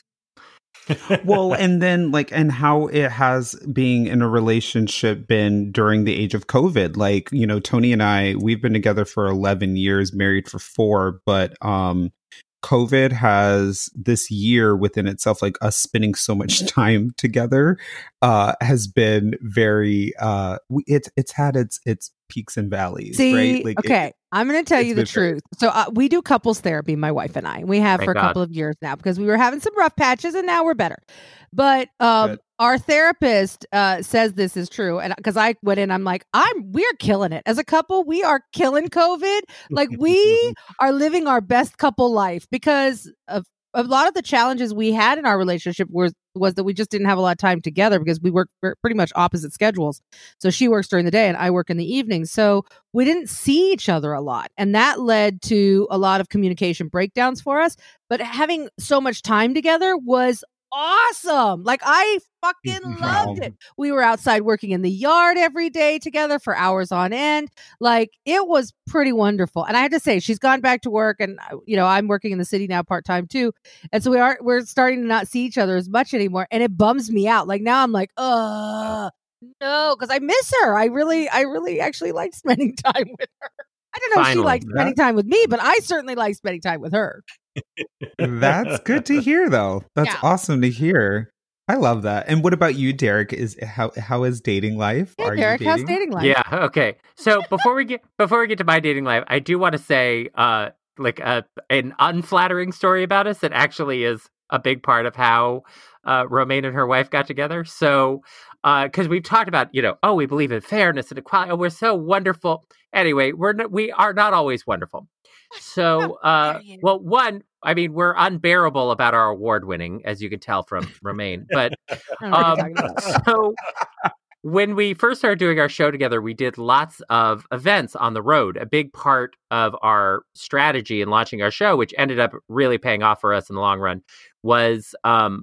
Well, and then like, and how it has being in a relationship been during the age of COVID. Like, you know, Tony and I, we've been together for eleven years, married for four, but um COVID has this year within itself, like us spending so much time together, uh, has been very uh we, it's it's had its its peaks and valleys, See, right? Like, okay, it, I'm going to tell it's you the been very- truth. So uh, we do couples therapy, my wife and I. We have Thank for a God. couple of years now, because we were having some rough patches, and now we're better. But um, Good. our therapist uh, says this is true, and because I went in, I'm like, I'm we're killing it as a couple. We are killing COVID. Like, we are living our best couple life, because of a lot of the challenges we had in our relationship was was that we just didn't have a lot of time together, because we work ver- pretty much opposite schedules. So she works during the day and I work in the evening. So we didn't see each other a lot, and that led to a lot of communication breakdowns for us. But having so much time together was awesome. Like, I fucking loved Wow. it. We were outside working in the yard every day together for hours on end. Like, it was pretty wonderful. And I have to say, she's gone back to work, and you know, I'm working in the city now part time too. And so we are we're starting to not see each other as much anymore, and it bums me out. Like, now I'm like, uh no, because I miss her. I really, I really actually like spending time with her. I don't know if she Finally. likes spending time with me, but I certainly like spending time with her. That's good to hear, though. That's Yeah. awesome to hear. I love that. And what about you, Derek? Is how how is dating life? Yeah, Are Derek, you how's dating? dating life? Yeah. Okay. So before we get before we get to my dating life, I do want to say, uh, like a an unflattering story about us that actually is a big part of how uh, Romaine and her wife got together. So, because we've talked about, you know, oh, we believe in fairness and equality. Oh, we're so wonderful. Anyway, we're not, we are not always wonderful. So, uh, dare you. well, one, I mean, we're unbearable about our award winning, as you can tell from Romaine. But I don't know what um, you're talking about. so when we first started doing our show together, we did lots of events on the road. A big part of our strategy in launching our show, which ended up really paying off for us in the long run, was um,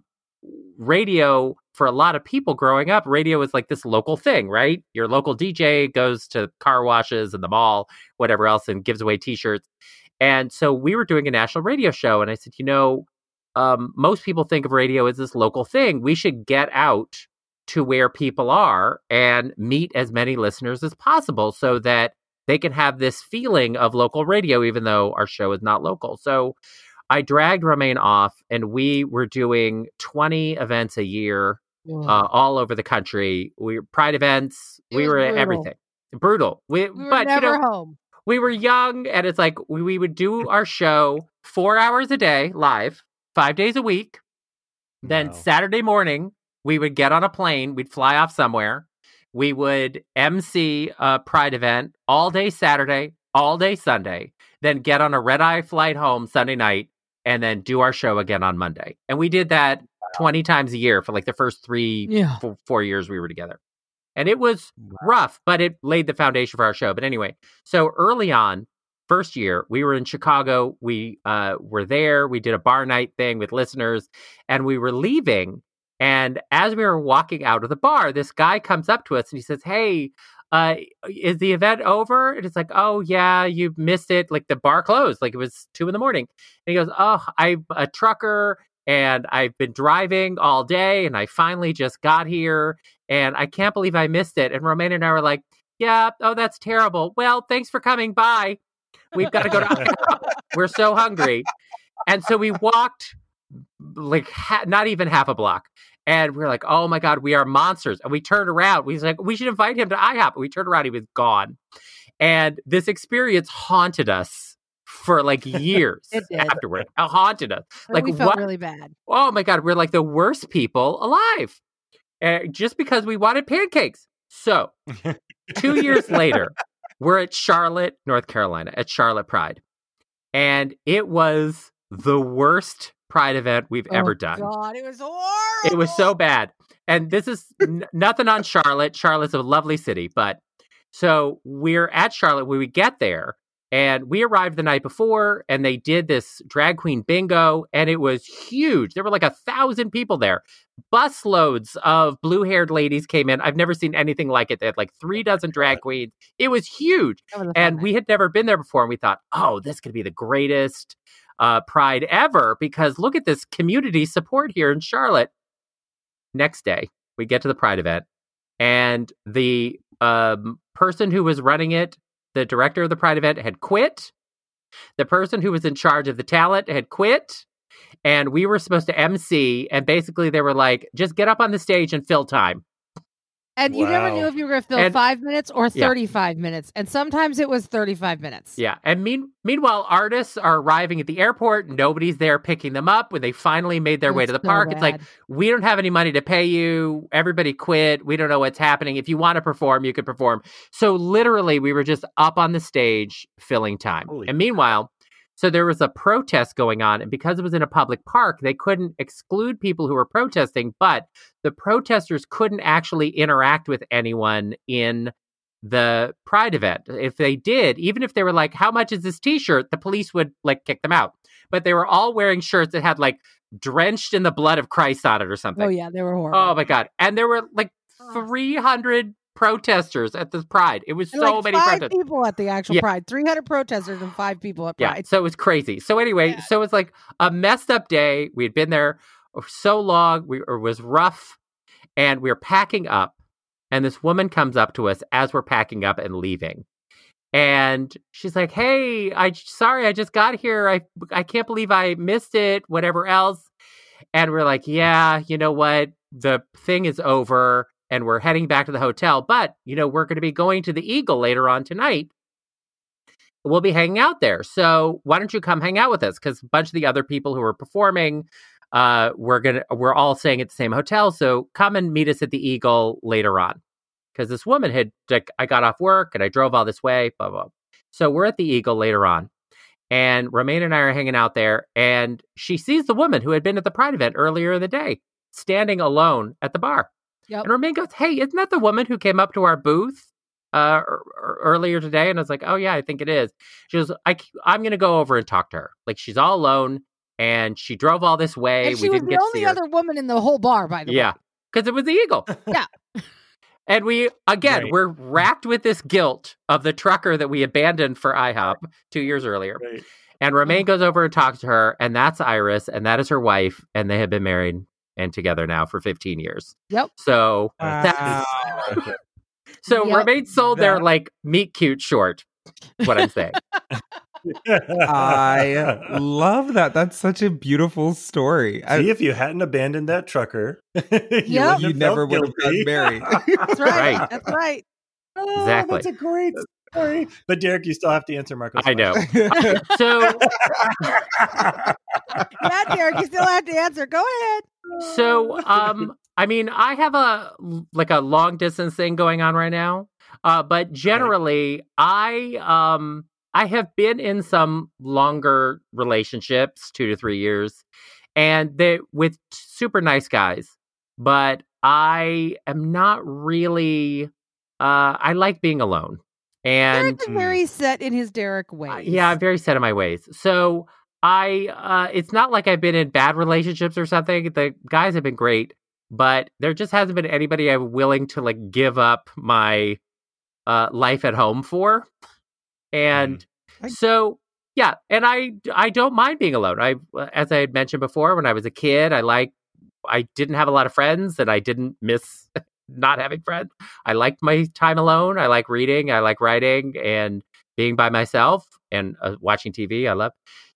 radio. For a lot of people growing up, radio was like this local thing, right? Your local D J goes to car washes and the mall, whatever else, and gives away T-shirts. And so we were doing a national radio show, and I said, you know, um, most people think of radio as this local thing. We should get out to where people are and meet as many listeners as possible, so that they can have this feeling of local radio, even though our show is not local. So I dragged Romaine off, and we were doing twenty events a year, uh, all over the country. We were Pride events. It we was were at brutal. everything. Brutal. We, We were but never you know, home. we were young, and it's like we, we would do our show four hours a day live, five days a week. Then Wow. Saturday morning, we would get on a plane. We'd fly off somewhere. We would M C a Pride event all day Saturday, all day Sunday, then get on a red-eye flight home Sunday night, and then do our show again on Monday. And we did that twenty times a year for like the first three, Yeah. four, four years we were together. And it was rough, but it laid the foundation for our show. But anyway, so early on, first year, we were in Chicago. We uh, were there. We did a bar night thing with listeners, and we were leaving. And as we were walking out of the bar, this guy comes up to us and he says, "Hey, uh, is the event over?" And it's like, "Oh, yeah, you missed it. Like the bar closed. Like it was two in the morning." And he goes, "Oh, I'm a trucker and I've been driving all day and I finally just got here and I can't believe I missed it." And Romaine and I were like, "Yeah, oh, that's terrible. Well, thanks for coming by. We've got to go to IHOP. We're so hungry." And so we walked like ha- not even half a block. And we we're like, "Oh my God, we are monsters." And we turned around. We was like, "We should invite him to IHOP." And we turned around. He was gone. And this experience haunted us for like years It did. afterward. It haunted us. Like, we felt what? really bad. Oh my God, we're like the worst people alive. Uh, just because we wanted pancakes. So two years later, we're at Charlotte, North Carolina, at Charlotte Pride. And it was the worst Pride event we've ever oh, done. God, it was horrible. It was so bad. And this is n- nothing on Charlotte. Charlotte's a lovely city. But so we're at Charlotte when we get there. And we arrived the night before and they did this drag queen bingo and it was huge. There were like a thousand people there. Busloads of blue haired ladies came in. I've never seen anything like it. They had like three dozen drag queens. It was huge. That was a fun And night. we had never been there before. And we thought, oh, this could be the greatest uh, Pride ever because look at this community support here in Charlotte. Next day, we get to the Pride event and the um, person who was running it, the director of the Pride event, had quit. The person who was in charge of the talent had quit. And we were supposed to M C. And basically they were like, just get up on the stage and fill time. And you never Wow. knew if you were going to fill And- five minutes or Yeah. thirty-five minutes. And sometimes it was thirty-five minutes. Yeah. And mean, meanwhile, artists are arriving at the airport. Nobody's there picking them up when they finally made their way It's to the so park. It's like, bad. we don't have any money to pay you. Everybody quit. We don't know what's happening. If you want to perform, you could perform. So literally, we were just up on the stage filling time. Holy and meanwhile, so there was a protest going on. And because it was in a public park, they couldn't exclude people who were protesting, but the protesters couldn't actually interact with anyone in the Pride event. If they did, even if they were like, "How much is this t-shirt?" the police would like kick them out. But they were all wearing shirts that had like drenched in the blood of Christ on it or something. Oh, yeah, they were horrible. Oh my God. And there were like three hundred protesters at this Pride. It was And, so like, many five protesters. people at the actual Yeah. Pride. three hundred protesters and five people at Yeah. Pride. So it was crazy. So anyway, Yeah. so it was like a messed up day. We had been there so long. We it was rough. And we were packing up. And this woman comes up to us as we're packing up and leaving. And she's like, "Hey, I sorry, I just got here. I I can't believe I missed it, whatever else." And we're like, "Yeah, you know what? The thing is over and we're heading back to the hotel. But, you know, we're going to be going to the Eagle later on tonight. We'll be hanging out there. So why don't you come hang out with us? Because a bunch of the other people who are performing, uh, we're gonna we're all staying at the same hotel. So come and meet us at the Eagle later on." Because this woman had, like, I got off work and I drove all this way, blah, blah. So we're at the Eagle later on. And Romaine and I are hanging out there. And she sees the woman who had been at the Pride event earlier in the day, standing alone at the bar. Yep. And Romaine goes, "Hey, isn't that the woman who came up to our booth uh, er, er, earlier today?" And I was like, "Oh, yeah, I think it is." She goes, I, I'm going to go over and talk to her. Like, she's all alone. And she drove all this way. And we she was didn't the get to see only her. other woman in the whole bar, by the Yeah, way. because it was the Eagle. Yeah. And we, again, Right. we're racked with this guilt of the trucker that we abandoned for IHOP two years earlier. Right. And Romaine goes over and talks to her, and that's Iris, and that is her wife, and they have been married and together now for fifteen years. Yep. So, Wow. that's, so Yep. Romaine sold their, That- like, meet cute short, is what I'm saying. I love that. That's such a beautiful story. I- See, if you hadn't abandoned that trucker, you, Yep. wouldn't you have never felt would have guilty. gotten married. That's right. Right. That's right. Oh, Exactly. That's a great story. But Derek, you still have to answer Marco's I know. question. So, Yeah, Derek, you still have to answer. Go ahead. So, um, I mean, I have a like a long distance thing going on right now, uh, but generally, I um, I have been in some longer relationships, two to three years, and they with super nice guys. But I am not really. Uh, I like being alone, and Derek is very set in his Derek ways. uh, yeah, I'm very set in my ways. So. I, uh, it's not like I've been in bad relationships or something. The guys have been great, but there just hasn't been anybody I'm willing to like give up my, uh, life at home for. And Mm. so, yeah. And I, I don't mind being alone. I, as I had mentioned before, when I was a kid, I like, I didn't have a lot of friends and I didn't miss not having friends. I liked my time alone. I like reading. I like writing and being by myself and uh, watching T V. I love.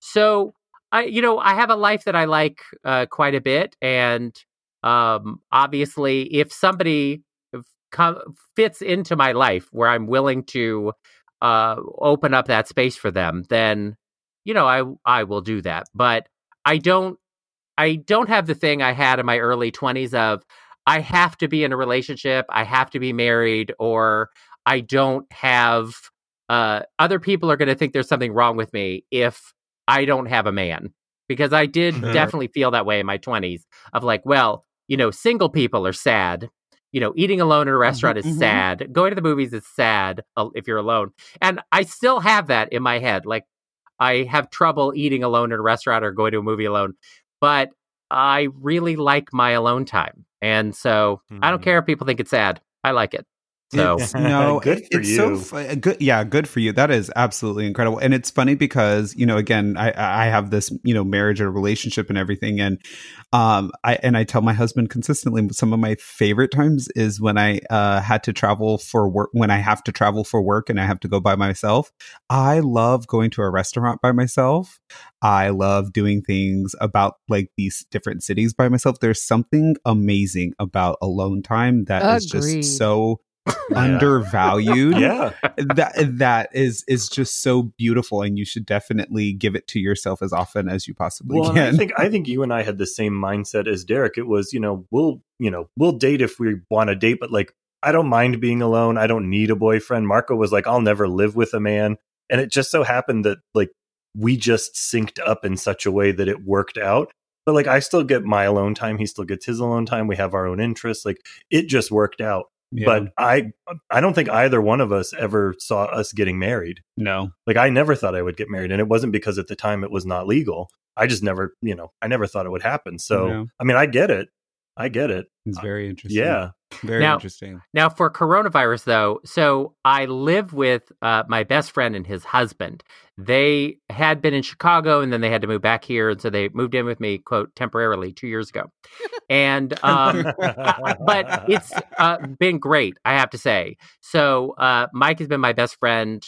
So I, you know, I have a life that I like uh, quite a bit. And um, obviously, if somebody com- fits into my life where I'm willing to uh, open up that space for them, then, you know, I, I will do that. But I don't, I don't have the thing I had in my early twenties of I have to be in a relationship, I have to be married, or I don't have, uh, other people are going to think there's something wrong with me if I don't have a man. Because I did Sure. definitely feel that way in my twenties of like, well, you know, single people are sad. You know, eating alone in a restaurant Mhm, is mhm. sad. Going to the movies is sad uh, if you're alone. And I still have that in my head. Like, I have trouble eating alone in a restaurant or going to a movie alone. But I really like my alone time. And so I don't Mhm. care if people think it's sad. I like it. So It's, no, Good it- for it's so you. fu- good. Yeah, good for you. That is absolutely incredible. And it's funny because, you know, again, I, I have this, you know, marriage or relationship and everything. And, um, I, and I tell my husband consistently, some of my favorite times is when I, uh, had to travel for work, when I have to travel for work and I have to go by myself. I love going to a restaurant by myself. I love doing things about like these different cities by myself. There's something amazing about alone time that is Agreed. just so Yeah. undervalued. Yeah. That that is is just so beautiful, and you should definitely give it to yourself as often as you possibly Well, and I can. think I think you and I had the same mindset as Derek. It was, you know, we'll, you know, we'll date if we want to date, but like I don't mind being alone. I don't need a boyfriend. Marco was like, I'll never live with a man. And it just so happened that like we just synced up in such a way that it worked out. But like I still get my alone time. He still gets his alone time. We have our own interests. Like it just worked out. Yeah. But I I don't think either one of us ever saw us getting married. no, Like I never thought I would get married. And it wasn't because at the time it was not legal. I just never, you know, I never thought it would happen. So, Yeah. I mean, I get it. I get it. it's very interesting. Yeah. very Now- interesting. now for coronavirus, though, so I live with uh, my best friend and his husband. They had been in Chicago and then they had to move back here. And so they moved in with me, quote, temporarily two years ago. And, um, I- but it's uh, been great, I have to say. So uh, Mike has been my best friend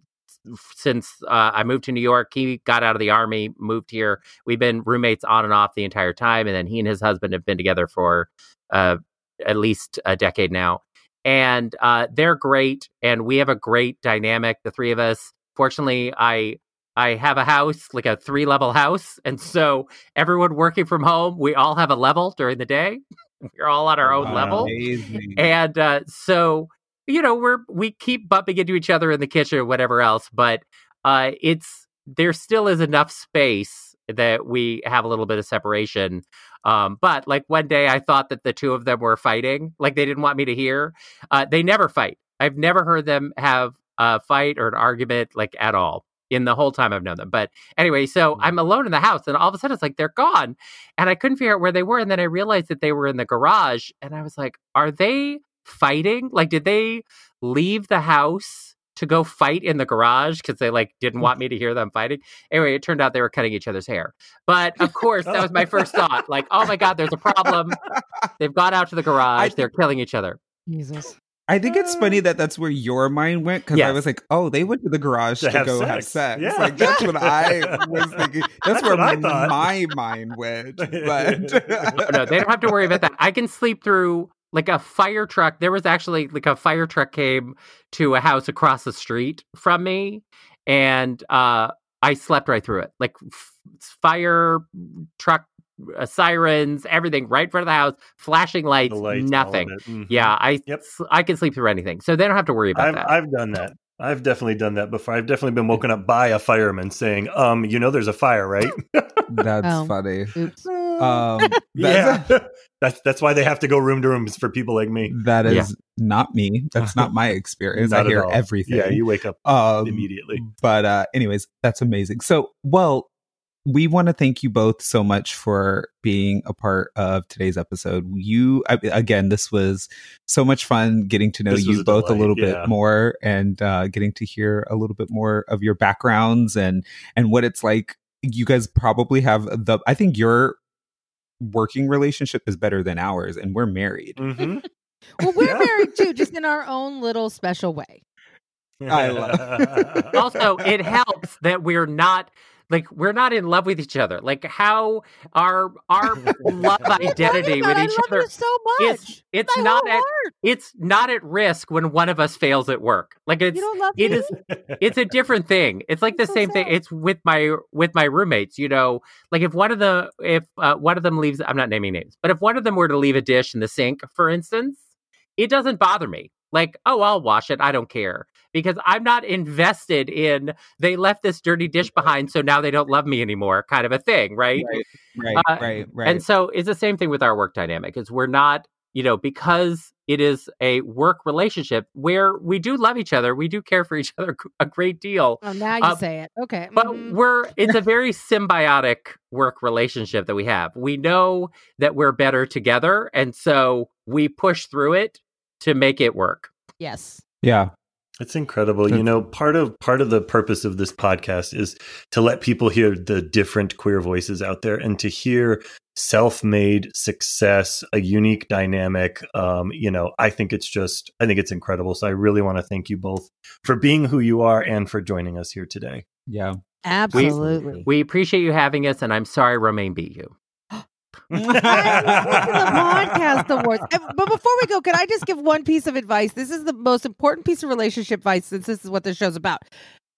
since uh, I moved to New York. He got out of the army, moved here. We've been roommates on and off the entire time. And then he and his husband have been together for uh, at least a decade now. And uh, they're great. And we have a great dynamic, the three of us. Fortunately, I I have a house, like a three level house. And so everyone working from home, we all have a level during the day. We're all on our own Wow. level. Amazing. And uh, so, you know, we're we keep bumping into each other in the kitchen or whatever else, but uh, it's there still is enough space that we have a little bit of separation. Um, but like one day I thought that the two of them were fighting, like they didn't want me to hear. Uh, they never fight. I've never heard them have a fight or an argument like at all in the whole time I've known them. But anyway, so I'm alone in the house and all of a sudden it's like they're gone and I couldn't figure out where they were. And then I realized that they were in the garage and I was like, are they fighting? Like, did they leave the house to go fight in the garage because they like didn't want me to hear them fighting? Anyway, it turned out they were cutting each other's hair. But of course, that was my first thought. Like, oh my God, there's a problem. They've gone out to the garage. I They're killing each other. Jesus. I think it's funny that that's where your mind went because I Yes. was like, oh, they went to the garage To to, have go sex. have sex. Yeah. Like that's what I was thinking. That's, That's where what I thought. my mind went. But No, no, they don't have to worry about that. I can sleep through like a fire truck. There was actually like a fire truck came to a house across the street from me. And uh, I slept right through it. Like f- fire truck uh, sirens, everything right in front of the house, flashing lights, The lights, nothing. all of it. Mhm. Yeah, I Yep. I can sleep through anything, so they don't have to worry about I've that. I've done that. I've definitely done that before. I've definitely been woken up by a fireman saying, "Um, you know, there's a fire, right?" That's Oh. funny. Oops. Um, yeah, that's, that's that's why they have to go room to room for people like me. that is Yeah. not me. That's not my experience. Not I at hear all. everything. Yeah, you wake up um, immediately. But uh, anyways, that's amazing. So, well, we want to thank you both so much for being a part of today's episode. You, I, again, this was so much fun getting to know This was you a both a delight, little yeah. bit more and uh, getting to hear a little bit more of your backgrounds and and what it's like. You guys probably have the. I think your working relationship is better than ours, and we're married. Mm-hmm. Well, we're Yeah. married too, just in our own little special way. I love- Also, it helps that we're not like we're not in love with each other. Like how our our love identity with God, I each love other. you so much. It's it's My not whole at heart. it's not at risk when one of us fails at work. Like it's You don't love it me? is it's a different thing. It's like the I'm so same thing. sad. It's with my with my roommates. You know, like if one of the if uh, one of them leaves, I'm not naming names, but if one of them were to leave a dish in the sink, for instance, it doesn't bother me. Like, oh, I'll wash it. I don't care because I'm not invested in they left this dirty dish behind, so now they don't love me anymore, kind of a thing, right? Right, right, Uh, right, right. And so it's the same thing with our work dynamic. Is we're not, you know, because it is a work relationship where we do love each other, we do care for each other a great deal. Oh, now you Uh, say it. Okay. But mhm. we're it's a very symbiotic work relationship that we have. We know that we're better together, and so we push through it to make it work. Yes. yeah. It's incredible. You It's- know, part of part of the purpose of this podcast is to let people hear the different queer voices out there and to hear self-made success, a unique dynamic. Um, you know, I think it's just I think it's incredible. So I really want to thank you both for being who you are and for joining us here today. Yeah. Absolutely. We appreciate you having us, and I'm sorry Romaine beat you. I listen to the podcast awards. And- But before we go, can I just give one piece of advice? This is the most important piece of relationship advice since this is what this show's about.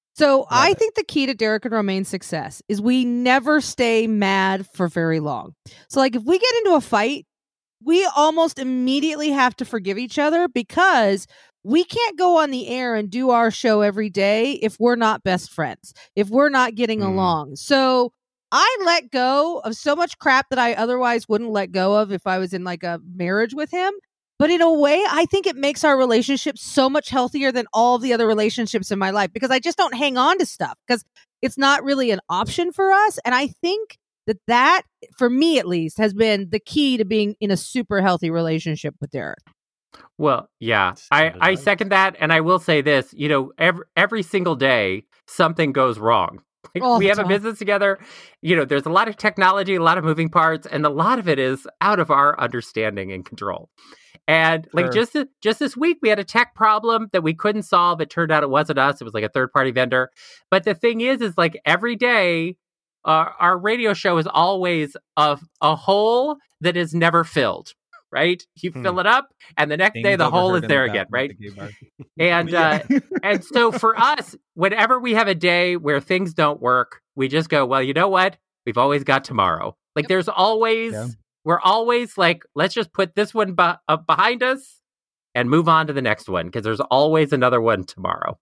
So I think the key to Derek and Romaine's success is we never stay mad for very long. So like if we get into a fight, we almost immediately have to forgive each other because we can't go on the air and do our show every day if we're not best friends, if we're not getting Mm. along. So I let go of so much crap that I otherwise wouldn't let go of if I was in like a marriage with him. But in a way, I think it makes our relationship so much healthier than all the other relationships in my life because I just don't hang on to stuff because it's not really an option for us. And I think that that, for me at least, has been the key to being in a super healthy relationship with Derek. Well, yeah, I, Sounded I nice. second that. And I will say this, you know, every, every single day, something goes wrong. Like, All we the have a time. business together. You know, there's a lot of technology, a lot of moving parts, and a lot of it is out of our understanding and control. And like Sure. just th- just this week, we had a tech problem that we couldn't solve. It turned out it wasn't us; it was like a third party vendor. But the thing is, is like every day, uh, our radio show is always a a hole that is never filled. Right? You Hmm. fill it up, and the next day Things the hole overheard is in there the again. bathroom at Right? the gay bar. And uh, Yeah. and so for us, whenever we have a day where things don't work, we just go, well, you know what? We've always got tomorrow. Like Yep. there's always, Yeah. we're always like, let's just put this one be- uh, behind us and move on to the next one because there's always another one tomorrow.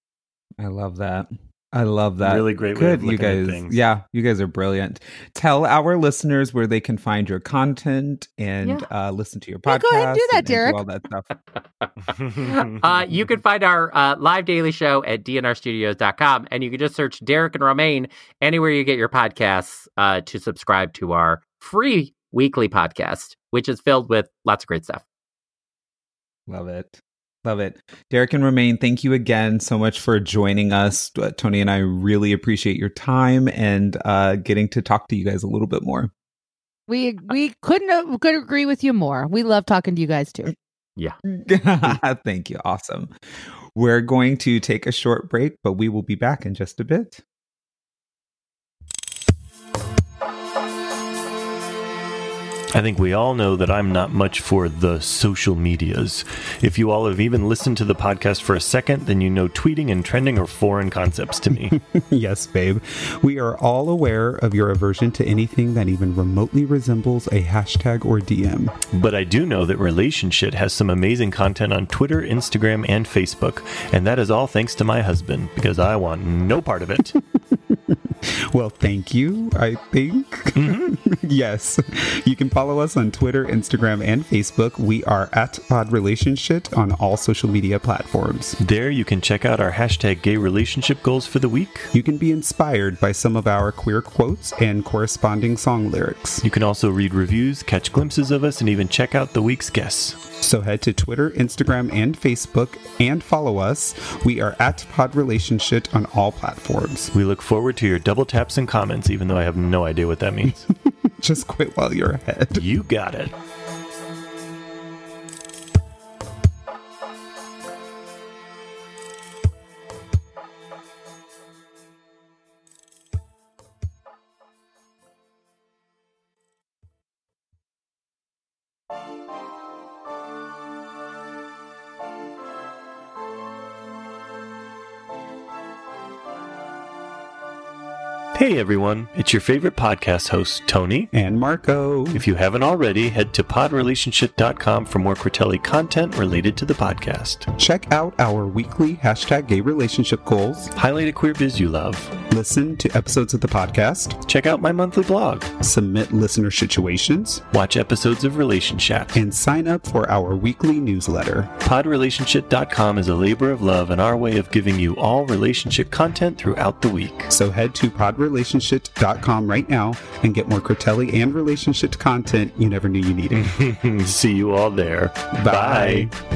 I love that. I love that. Really great way Good, of you looking at guys. things. Yeah, you guys are brilliant. Tell our listeners where they can find your content and Yeah. uh, listen to your Yeah, podcast. go ahead and do that, and- and Derek. all that stuff. uh, you can find our uh, live daily show at d n r studios dot com, and you can just search Derek and Romaine anywhere you get your podcasts uh, to subscribe to our free weekly podcast, which is filled with lots of great stuff. Love it. Love it. Derek and Romaine, thank you again so much for joining us. Uh, Tony and I really appreciate your time and uh, getting to talk to you guys a little bit more. We we couldn't have, could agree with you more. We love talking to you guys too. Thank you. Awesome. We're going to take a short break, but we will be back in just a bit. I think we all know that I'm not much for the social medias. If you all have even listened to the podcast for a second, then you know tweeting and trending are foreign concepts to me. Yes, babe. We are all aware of your aversion to anything that even remotely resembles a hashtag or D M. But I do know that Relationship has some amazing content on Twitter, Instagram, and Facebook, and that is all thanks to my husband, because I want no part of it. Well, thank you, I think. Mm-hmm. Yes. You can follow us on Twitter, Instagram, and Facebook. We are at Pod Relationship on all social media platforms. There you can check out our hashtag gay relationship goals for the week. You can be inspired by some of our queer quotes and corresponding song lyrics. You can also read reviews, catch glimpses of us, and even check out the week's guests. So head to Twitter, Instagram, and Facebook and follow us. We are at Pod Relationship on all platforms. We look forward to your double taps and comments, even though I have no idea what that means. Just quit while you're ahead. You got it. Hey everyone, it's your favorite podcast host, Tony. And Marco. If you haven't already, head to pod relationship dot com for more Critelli content related to the podcast. Check out our weekly hashtag gay relationship goals. Highlight a queer biz you love. Listen to episodes of the podcast. Check out my monthly blog. Submit listener situations. Watch episodes of Relationship. And sign up for our weekly newsletter. pod relationship dot com is a labor of love and our way of giving you all relationship content throughout the week. So head to pod relationship dot com right now and get more Critelli and relationship content you never knew you needed. See you all there. Bye. Bye.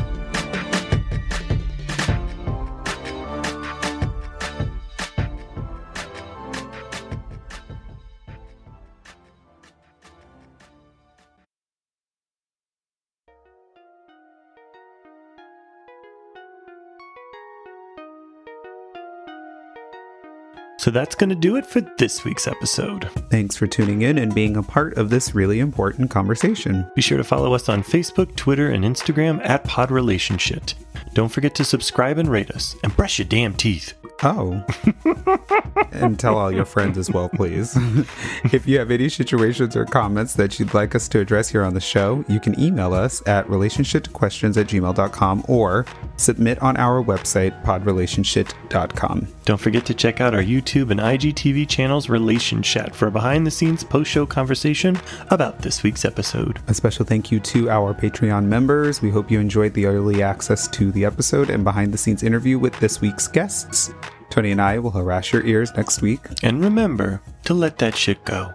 So that's going to do it for this week's episode. Thanks for tuning in and being a part of this really important conversation. Be sure to follow us on Facebook, Twitter, and Instagram at Pod Relationship. Don't forget to subscribe and rate us, and brush your damn teeth. Oh. And tell all your friends as well, please. If you have any situations or comments that you'd like us to address here on the show, you can email us at relationship questions at gmail dot com or submit on our website, pod relationship dot com. Don't forget to check out our YouTube and I G T V channels Relation Chat for a behind-the-scenes post-show conversation about this week's episode. A special thank you to our Patreon members. We hope you enjoyed the early access to the episode and behind-the-scenes interview with this week's guests. Tony and I will harass your ears next week. And remember to let that shit go.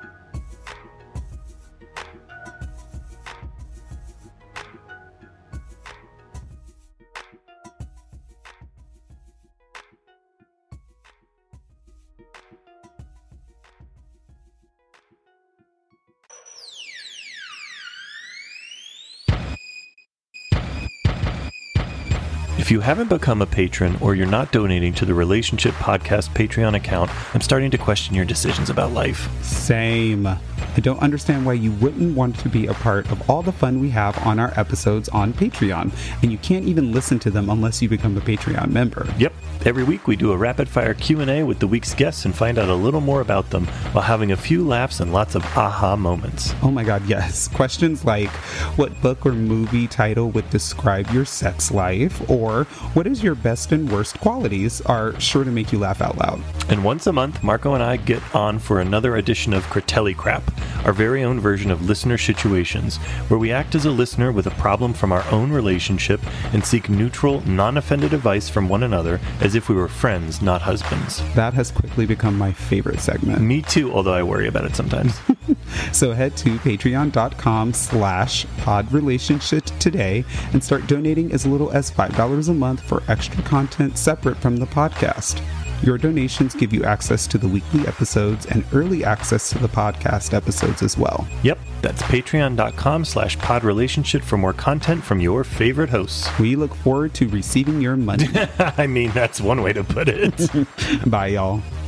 If you haven't become a patron or you're not donating to the Relationship Podcast Patreon account, I'm starting to question your decisions about life. Same. I don't understand why you wouldn't want to be a part of all the fun we have on our episodes on Patreon, and you can't even listen to them unless you become a Patreon member. Yep. Every week we do a rapid-fire Q and A with the week's guests and find out a little more about them while having a few laughs and lots of aha moments. Oh my god, yes. Questions like, what book or movie title would describe your sex life? Or, what is your best and worst qualities? Are sure to make you laugh out loud. And once a month, Marco and I get on for another edition of Critelli Crap, our very own version of Listener Situations, where we act as a listener with a problem from our own relationship and seek neutral, non-offended advice from one another as if we were friends, not husbands. That has quickly become my favorite segment. Me too, although I worry about it sometimes. So head to patreon.com slash podrelationship today and start donating as little as five dollars a month for extra content separate from the podcast. Your donations give you access to the weekly episodes and early access to the podcast episodes as well. Yep, that's patreon.com slash podrelationship for more content from your favorite hosts. We look forward to receiving your money. I mean, that's one way to put it. Bye, y'all.